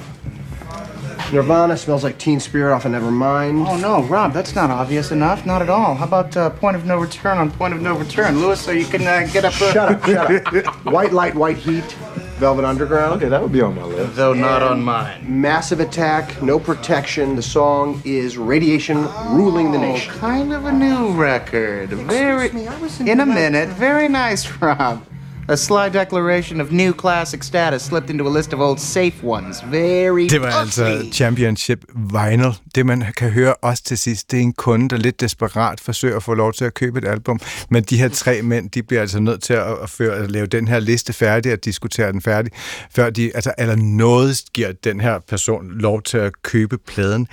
Nirvana, Smells Like Teen Spirit off of Nevermind. Oh no, Rob, that's not obvious enough, not at all. How about uh, Point of No Return on Point of No Return, Lewis, so you can uh, get up... Uh... Shut up, shut up. White Light, White Heat, Velvet Underground. Okay, that would be on my list. Though not on mine. Massive Attack, No Protection. The song is Radiation Ruling the Nation. Oh, kind of a new record. Very... Me, I was in, in a minute. Very nice, Rob. A sly declaration of new classic status slipped into a list of old safe ones. Very Det var altså Championship Vinyl. Det, man kan høre også til sidst, det er en kunde, der lidt desperat forsøger at få lov til at købe et album. Men de her tre mænd, de bliver altså nødt til at, at, føre, at lave den her liste færdig, at diskutere den færdig, før de altså eller noget giver den her person lov til at købe pladen.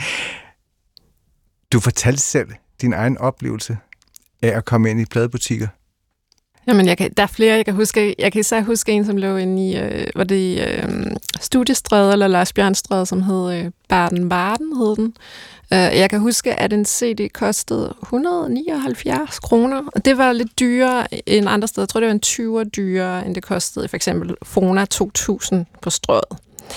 Du fortalte selv din egen oplevelse af at komme ind i pladebutikker. Jamen, jeg kan, der er flere, jeg kan huske. Jeg kan især huske en, som lå inde i, øh, var det øh, Studiestræde, eller Lars Bjørnstræde, som hed øh, Baden-Baden, hed den. Uh, jeg kan huske, at en C D kostede et hundrede og nioghalvfjerds kroner, og det var lidt dyrere end andre steder. Jeg tror, det var en tyver dyrere, end det kostede for eksempel Fona to tusind på Strøget.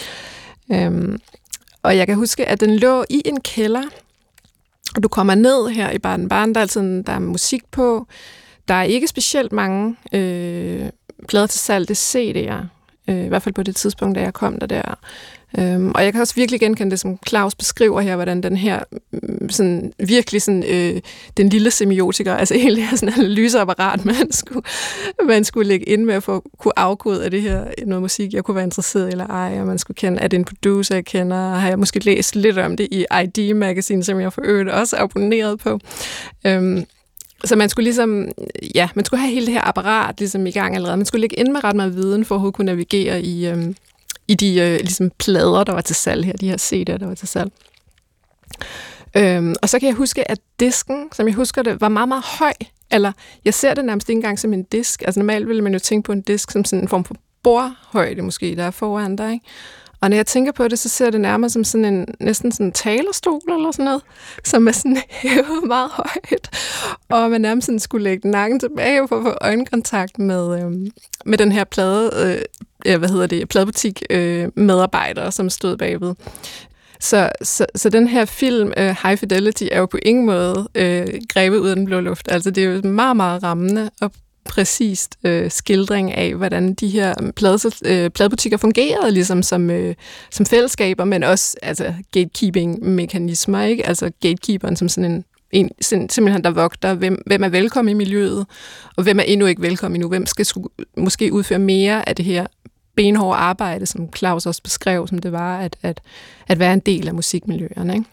Um, og jeg kan huske, at den lå i en kælder, og du kommer ned her i Baden-Baden, der er altid der er musik på. Der er ikke specielt mange øh, plader til salg, det er C D'er, øh, i hvert fald på det tidspunkt, da jeg kom der der. Øhm, og jeg kan også virkelig genkende det, som Claus beskriver her, hvordan den her, sådan, virkelig sådan, øh, den lille semiotiker, altså hele det her sådan analyseapparat, man skulle, man skulle lægge ind med at få, kunne afkode af det her, noget musik, jeg kunne være interesseret i eller ej, og man skulle kende, er det en producer, jeg kender, har jeg måske læst lidt om det i I D-magazine, som jeg for øvrigt også abonneret på. Øhm, Så man skulle ligesom, ja, man skulle have hele det her apparat ligesom i gang allerede. Man skulle ligge ind med ret meget viden for at kunne navigere i, øhm, i de øh, ligesom plader, der var til salg her, de her C D'er, der var til salg. Øhm, og så kan jeg huske, at disken, som jeg husker det, var meget, meget høj. Eller jeg ser det nærmest ikke engang som en disk. Altså normalt ville man jo tænke på en disk som sådan en form for bordhøjde måske, der er foran dig, ikke? Og når jeg tænker på det, så ser det nærmere som sådan en, næsten sådan en talerstol eller sådan noget, som er sådan hævet meget højt. Og man nærmest sådan skulle lægge nakken tilbage for at få øjenkontakt med, øh, med den her plade, øh, hvad hedder det, pladebutik øh, medarbejdere, som stod bagved. Så, så, så den her film, uh, High Fidelity, er jo på ingen måde øh, grebet ud af den blå luft. Altså det er jo meget, meget rammende og præcist øh, skildring af, hvordan de her plade, øh, pladebutikker fungerede ligesom som, øh, som fællesskaber, men også altså, gatekeeping-mekanismer, ikke? Altså gatekeeperen som sådan en, en simpelthen der vogter, hvem, hvem er velkommen i miljøet, og hvem er endnu ikke velkommen endnu, hvem skal skulle, måske udføre mere af det her benhårde arbejde, som Claus også beskrev, som det var, at, at, at være en del af musikmiljøerne, ikke?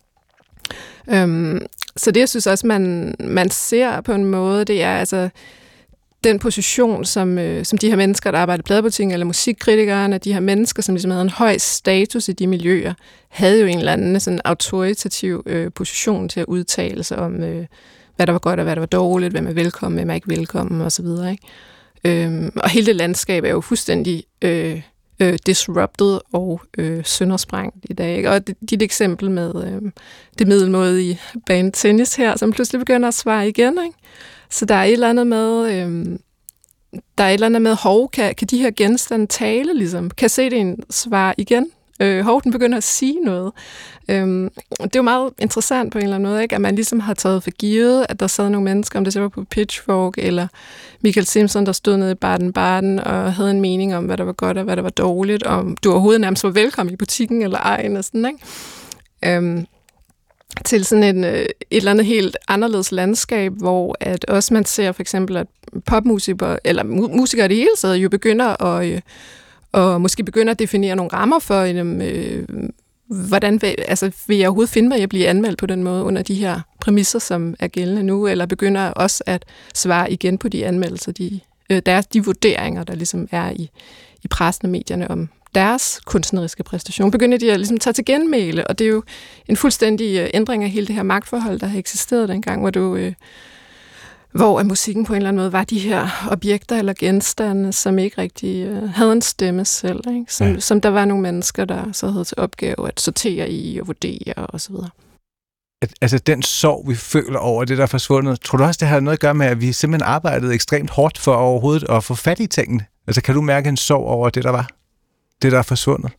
Øhm, så det, jeg synes også, man, man ser på en måde, det er altså den position, som, øh, som de her mennesker, der arbejder i pladebutikken, eller musikkritikerne, de her mennesker, som ligesom havde en høj status i de miljøer, havde jo en eller anden sådan autoritativ øh, position til at udtale sig om, øh, hvad der var godt og hvad der var dårligt, hvem er velkommen, hvem er ikke velkommen, osv., ikke? Øhm, og hele det landskab er jo fuldstændig øh, øh, disrupted og øh, søndersprængt i dag, ikke? Og dit eksempel med øh, det middelmådige bane tennis her, som pludselig begynder at svare igen, ikke? Så der er et eller andet med, øh, der er et eller andet med, hov, kan, kan de her genstande tale, ligesom? Kan se det en svar igen? Øh, hov, den begynder at sige noget. Øhm, det er jo meget interessant på en eller anden måde, ikke? At man ligesom har taget for givet, at der sad nogle mennesker, om det så var på Pitchfork, eller Michael Simpson, der stod nede i Baden-Baden og havde en mening om, hvad der var godt og hvad der var dårligt, og om du overhovedet nærmest var velkommen i butikken eller ej, næsten, ikke? Øhm, til sådan en, et eller andet helt anderledes landskab, hvor at også man ser for eksempel, at popmusikere, eller musikere i det hele taget, jo begynder at, og måske begynder at definere nogle rammer for, øh, hvordan vil, altså, vil jeg overhovedet finde mig i at blive anmeldt på den måde under de her præmisser, som er gældende nu, eller begynder også at svare igen på de anmeldelser, de, øh, deres, de vurderinger, der ligesom er i, i pressen og medierne om deres kunstneriske præstation, begynder de at ligesom tage til genmæle, og det er jo en fuldstændig ændring af hele det her magtforhold, der har eksisteret dengang, hvor du... Øh, hvor musikken på en eller anden måde var de her objekter eller genstande, som ikke rigtig øh, havde en stemme selv, ikke? Som, ja. som der var nogle mennesker, der så havde til opgave at sortere i og vurdere og så videre. Altså den sorg, vi føler over det, der er forsvundet, tror du også, det har noget at gøre med, at vi simpelthen arbejdede ekstremt hårdt for overhovedet at få fat i tingene? Altså kan du mærke en sorg over det, der var? Det, der er forsvundet?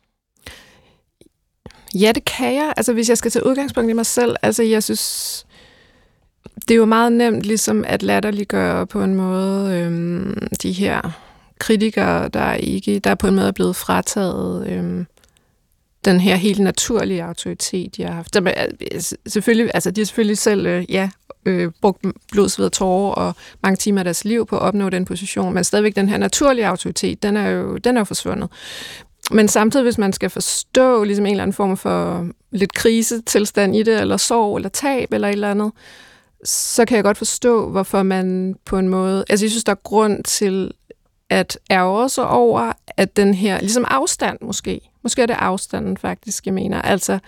Ja, det kan jeg. Altså hvis jeg skal tage udgangspunkt i mig selv, altså jeg synes... Det er jo meget nemt ligesom at latterliggøre på en måde øhm, de her kritikere, der ikke, der på en måde er blevet frataget øhm, den her helt naturlige autoritet, de har haft. Der, selvfølgelig, altså de har selvfølgelig selv øh, ja, øh, brugt blod, sved og tårer og mange timer af deres liv på at opnå den position, men stadigvæk den her naturlige autoritet, den er jo, den er jo forsvundet. Men samtidig, hvis man skal forstå ligesom en eller anden form for lidt krisetilstand i det, eller sorg, eller tab, eller et eller andet, så kan jeg godt forstå, hvorfor man på en måde... Altså, jeg synes, der er grund til at ærge sig over, at den her... Ligesom afstand, måske. Måske er det afstanden, faktisk, jeg mener. Altså,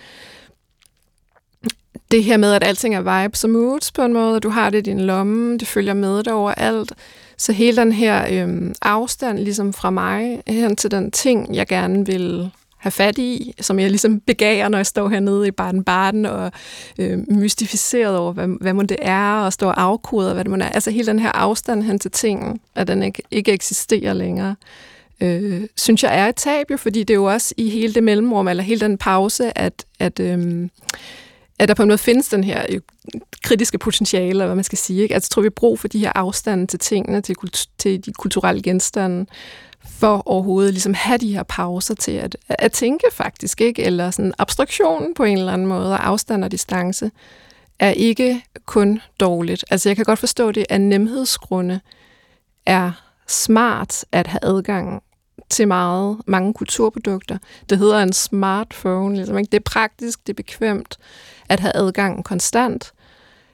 det her med, at alting er vibes og moods på en måde, og du har det i din lomme, det følger med dig overalt. Så hele den her øhm, afstand, ligesom fra mig, hen til den ting, jeg gerne vil... have fat i, som jeg ligesom begærer, når jeg står hernede i Baden-Baden og øh, mystificeret over, hvad, hvad må det er, og står og afkoder, hvad det må er. Altså hele den her afstand hen til tingen, at den ikke, ikke eksisterer længere, øh, synes jeg er et tab, jo, fordi det er jo også i hele det mellemrum, eller hele den pause, at, at, øh, at der på en måde findes den her øh, kritiske potentiale, hvad man skal sige. Ikke? Altså jeg tror, vi har brug for de her afstande til tingene, til, til de kulturelle genstande, for overhovedet ligesom have de her pauser til at, at tænke faktisk, ikke? Eller sådan abstraktion på en eller anden måde, og afstand og distance er ikke kun dårligt. Altså jeg kan godt forstå det, at nemhedsgrunde er smart at have adgang til meget, mange kulturprodukter. Det hedder en smartphone, ligesom, ikke? Det er praktisk, det er bekvemt at have adgang konstant,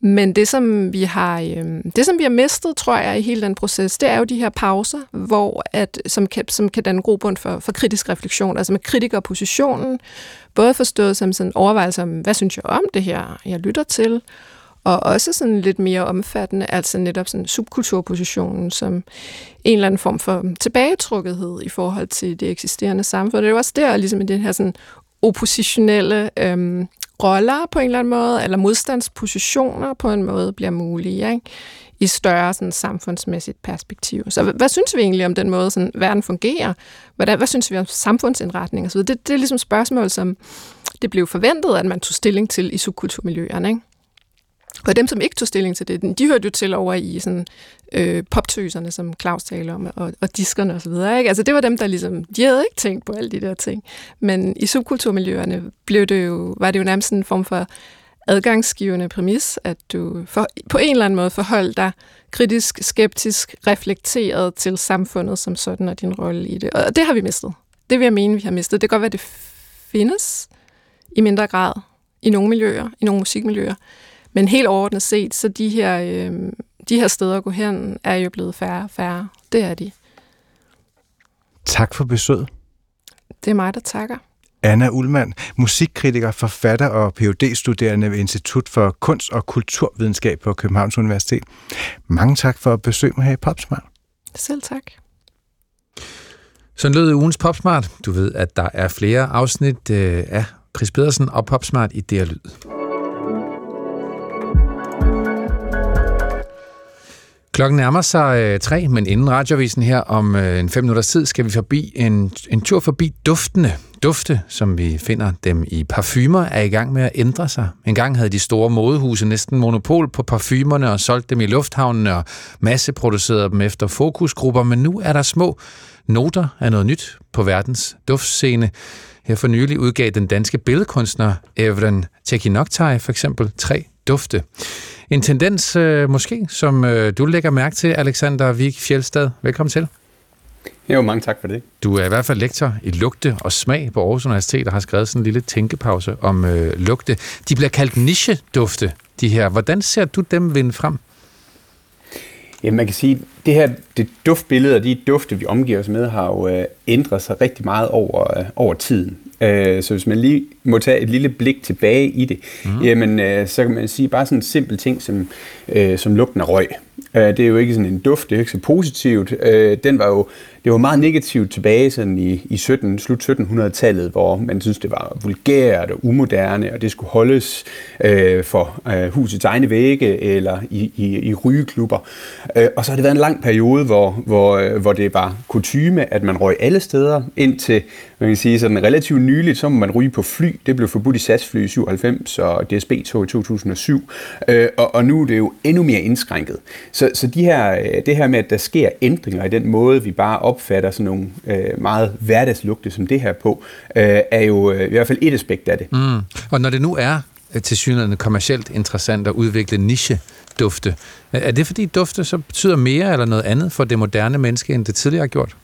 Men det som, vi har, øh, det, som vi har mistet, tror jeg, i hele den proces, det er jo de her pauser, hvor at, som, kan, som kan danne grobund for, for kritisk refleksion, altså med kritikerpositionen, både forstået som sådan overvejelse om, hvad synes jeg om det her, jeg lytter til, og også sådan lidt mere omfattende, altså netop sådan subkulturpositionen, som en eller anden form for tilbagetrukkethed i forhold til det eksisterende samfund. Det er jo også der, ligesom i den her sådan oppositionelle øhm, roller på en eller anden måde, eller modstandspositioner på en måde bliver mulige, ikke? I større sådan, samfundsmæssigt perspektiv. Så hvad, hvad synes vi egentlig om den måde, sådan, verden fungerer? Hvordan, hvad synes vi om samfundsindretning? Så det, det er ligesom spørgsmål, som det blev forventet, at man tog stilling til i subkulturmiljøerne, ikke? Og dem, som ikke tog stilling til det, de hørte jo til over i sådan, øh, poptøserne, som Claus taler om, og, og diskerne osv. Altså det var dem, der ligesom, de havde ikke tænkt på alle de der ting. Men i subkulturmiljøerne blev det jo, var det jo nærmest en form for adgangsgivende præmis, at du for, på en eller anden måde forholdt dig kritisk, skeptisk, reflekteret til samfundet som sådan og din rolle i det. Og det har vi mistet. Det vil jeg mene, vi har mistet. Det kan godt være, det findes i mindre grad i nogle miljøer, i nogle musikmiljøer. Men helt overordnet set, så de her, øh, de her steder at gå hen, er jo blevet færre og færre. Det er de. Tak for besøget. Det er mig, der takker. Anna Ullmann, musikkritiker, forfatter og P H D-studerende ved Institut for Kunst- og Kulturvidenskab på Københavns Universitet. Mange tak for at besøge mig her i Popsmart. Selv tak. Sådan lød ugens Popsmart. Du ved, at der er flere afsnit øh, af Chris Pedersen og Popsmart i D R Lyd. Klokken nærmer sig øh, tre, men inden radiovisen her om øh, en fem minutters tid, skal vi forbi en, en tur forbi duftene. Dufte, som vi finder dem i parfumer, er i gang med at ændre sig. En gang havde de store modehuse næsten monopol på parfumerne og solgte dem i lufthavnene og masseproducerede dem efter fokusgrupper, men nu er der små noter af noget nyt på verdens duftscene. Her for nylig udgav den danske billedkunstner Evren Tekinoktaj for eksempel tre dufte. En tendens øh, måske, som øh, du lægger mærke til, Alexander Vik Fjeldstad. Velkommen til. Jo, mange tak for det. Du er i hvert fald lektor i lugte og smag på Aarhus Universitet og har skrevet sådan en lille tænkepause om øh, lugte. De bliver kaldt niche-dufte, de her. Hvordan ser du dem vinde frem? Ja, man kan sige, det her det duftbillede og de dufte, vi omgiver os med, har jo øh, ændret sig rigtig meget over, øh, over tiden. Øh, så hvis man lige må tage et lille blik tilbage i det, mm. jamen, øh, så kan man sige bare sådan en simpel ting som, øh, som lugten af røg. Øh, det er jo ikke sådan en duft, det er ikke så positivt. Øh, den var jo, det var meget negativt tilbage sådan i, i sytten, slut syttenhundredetallet, hvor man synes det var vulgært og umoderne, og det skulle holdes øh, for øh, husets egne vægge eller i, i, i rygeklubber. Øh, og så har det været en lang periode, hvor, hvor, hvor det var kutyme, at man røg alle steder, indtil man kan sige sådan relativt nyligt, så må man ryge på fly. Det blev forbudt i S A S-fly i syvoghalvfems og D S B-tog i to tusind og syv. Øh, og, og nu er det jo endnu mere indskrænket. Så, så de her, det her med, at der sker ændringer i den måde, vi bare opfatter sådan nogle øh, meget hverdagslugte som det her på, øh, er jo øh, i hvert fald et aspekt af det. Mm. Og når det nu er tilsyneladende kommercielt interessant at udvikle niche-dufte, er det fordi dufte så betyder mere eller noget andet for det moderne menneske, end det tidligere har gjort?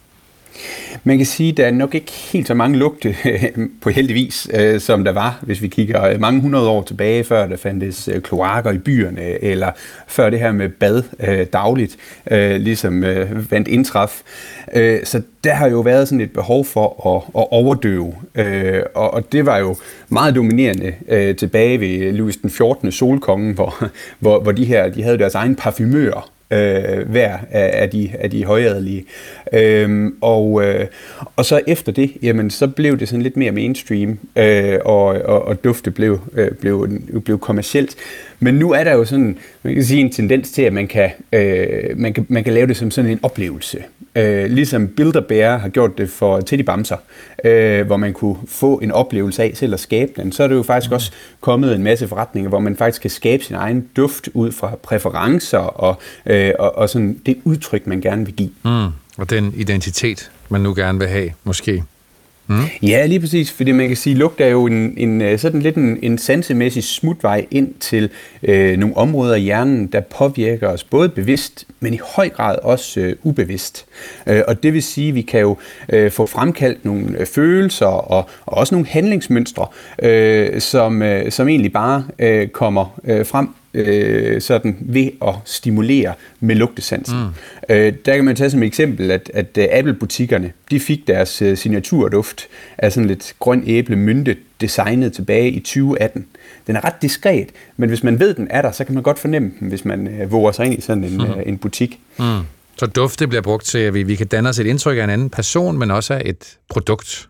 Man kan sige, at der er nok ikke helt så mange lugte på heldigvis, øh, som der var, hvis vi kigger mange hundrede år tilbage, før der fandtes øh, kloakker i byerne, eller før det her med bad øh, dagligt, øh, ligesom øh, vandt indtræf. Øh, så der har jo været sådan et behov for at, at overdøve, øh, og, og det var jo meget dominerende øh, tilbage ved Louis den fjortende solkongen, hvor, hvor, hvor de her, de havde deres egen parfumører, Øh, hver af, af, de, af de højadelige. Øhm, og, øh, og så efter det, jamen, så blev det sådan lidt mere mainstream, øh, og, og, og dufte blev, øh, blev, blev kommercielt. Men nu er der jo sådan, man kan sige, en tendens til, at man kan, øh, man kan, man kan lave det som sådan en oplevelse. Øh, ligesom Bilderberg har gjort det for Teddy Bamser, øh, hvor man kunne få en oplevelse af selv at skabe den. Så er det jo faktisk også kommet en masse forretninger, hvor man faktisk kan skabe sin egen duft ud fra præferencer og, øh, og, og sådan det udtryk, man gerne vil give. Mm. Og den identitet, man nu gerne vil have, måske. Mm. Ja, lige præcis, fordi man kan sige, at lugt er jo en, en, sådan lidt en, en sansemæssig smutvej ind til øh, nogle områder i hjernen, der påvirker os både bevidst, men i høj grad også øh, ubevidst. Øh, og det vil sige, at vi kan jo øh, få fremkaldt nogle øh, følelser og, og også nogle handlingsmønstre, øh, som, øh, som egentlig bare øh, kommer øh, frem øh, sådan ved at stimulere med lugtesansen. Mm. Øh, der kan man tage som eksempel, at, at Apple-butikkerne, de fik deres uh, signaturduft af sådan lidt grøn æble mynte designet tilbage i tyve atten. Den er ret diskret, men hvis man ved, den er der, så kan man godt fornemme den, hvis man uh, våger sig ind i sådan en, mm. uh, en butik. Mm. Så dufte bliver brugt til, at vi, vi kan danne os et indtryk af en anden person, men også af et produkt.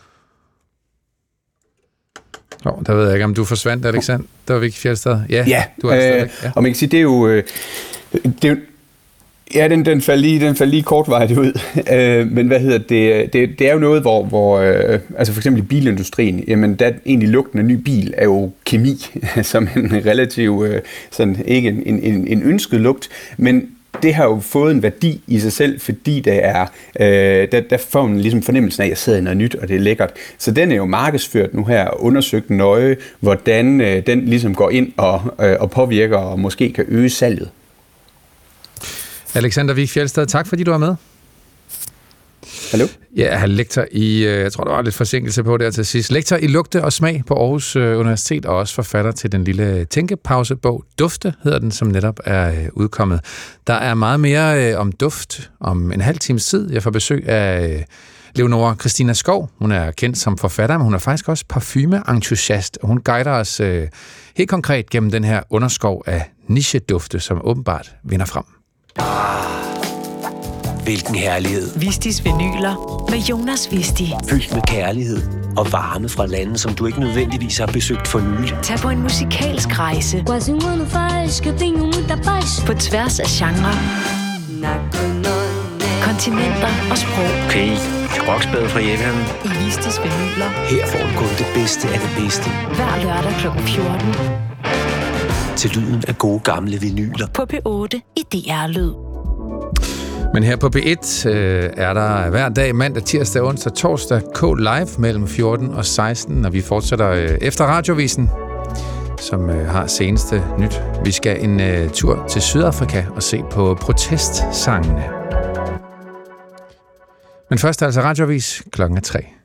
Oh, der ved jeg ikke, om du forsvandt, Alexander. Der var Vicky Fjeldstad. Ja, ja, du er øh, ja. Og man kan sige, det er jo... Øh, det er jo ja, den, den faldt lige, den faldt lige kortvarigt ud. øh, men hvad hedder det, det? Det er jo noget, hvor... hvor øh, altså for eksempel i bilindustrien, jamen der egentlig lugten af ny bil er jo kemi, som en relativ... Øh, sådan ikke en, en, en ønsket lugt, men det har jo fået en værdi i sig selv, fordi der er, øh, der, der får man ligesom fornemmelsen af, at jeg sidder i noget nyt, og det er lækkert. Så den er jo markedsført nu her, og undersøgt nøje, hvordan øh, den ligesom går ind og, øh, og påvirker, og måske kan øge salget. Alexander Vig Fjeldstad, tak fordi du var med. Hallo? Ja, jeg er lektor i, jeg tror, der var lidt forsinkelse på der til sidst. Lektor i lugte og smag på Aarhus Universitet, og også forfatter til den lille tænkepausebog Dufte, hedder den, som netop er udkommet. Der er meget mere om duft om en halv times tid. Jeg får besøg af Leonora Christina Skov. Hun er kendt som forfatter, men hun er faktisk også parfumeentusiast, og hun guider os helt konkret gennem den her underskov af nichedufte, som åbenbart vinder frem. Hvilken herlighed. Vistis vinyler med Jonas Visti. Fyldt med kærlighed og varme fra lande, som du ikke nødvendigvis har besøgt for nylig. Tag på en musikalsk rejse. På tværs af genre, kontinenter og sprog. Okay, rockspade fra Japan. I Vistis vinyler. Her får du kun det bedste af det bedste. Hver lørdag klokken fjorten. Til lyden af gode gamle vinyler. På P otte i D R Lyd. Men her på P et øh, er der hver dag, mandag, tirsdag, onsdag, torsdag, K-Live mellem fjorten og seksten, og vi fortsætter øh, efter Radiovisen, som øh, har seneste nyt. Vi skal en øh, tur til Sydafrika og se på protestsangene. Men først er altså Radioavis klokken er tre.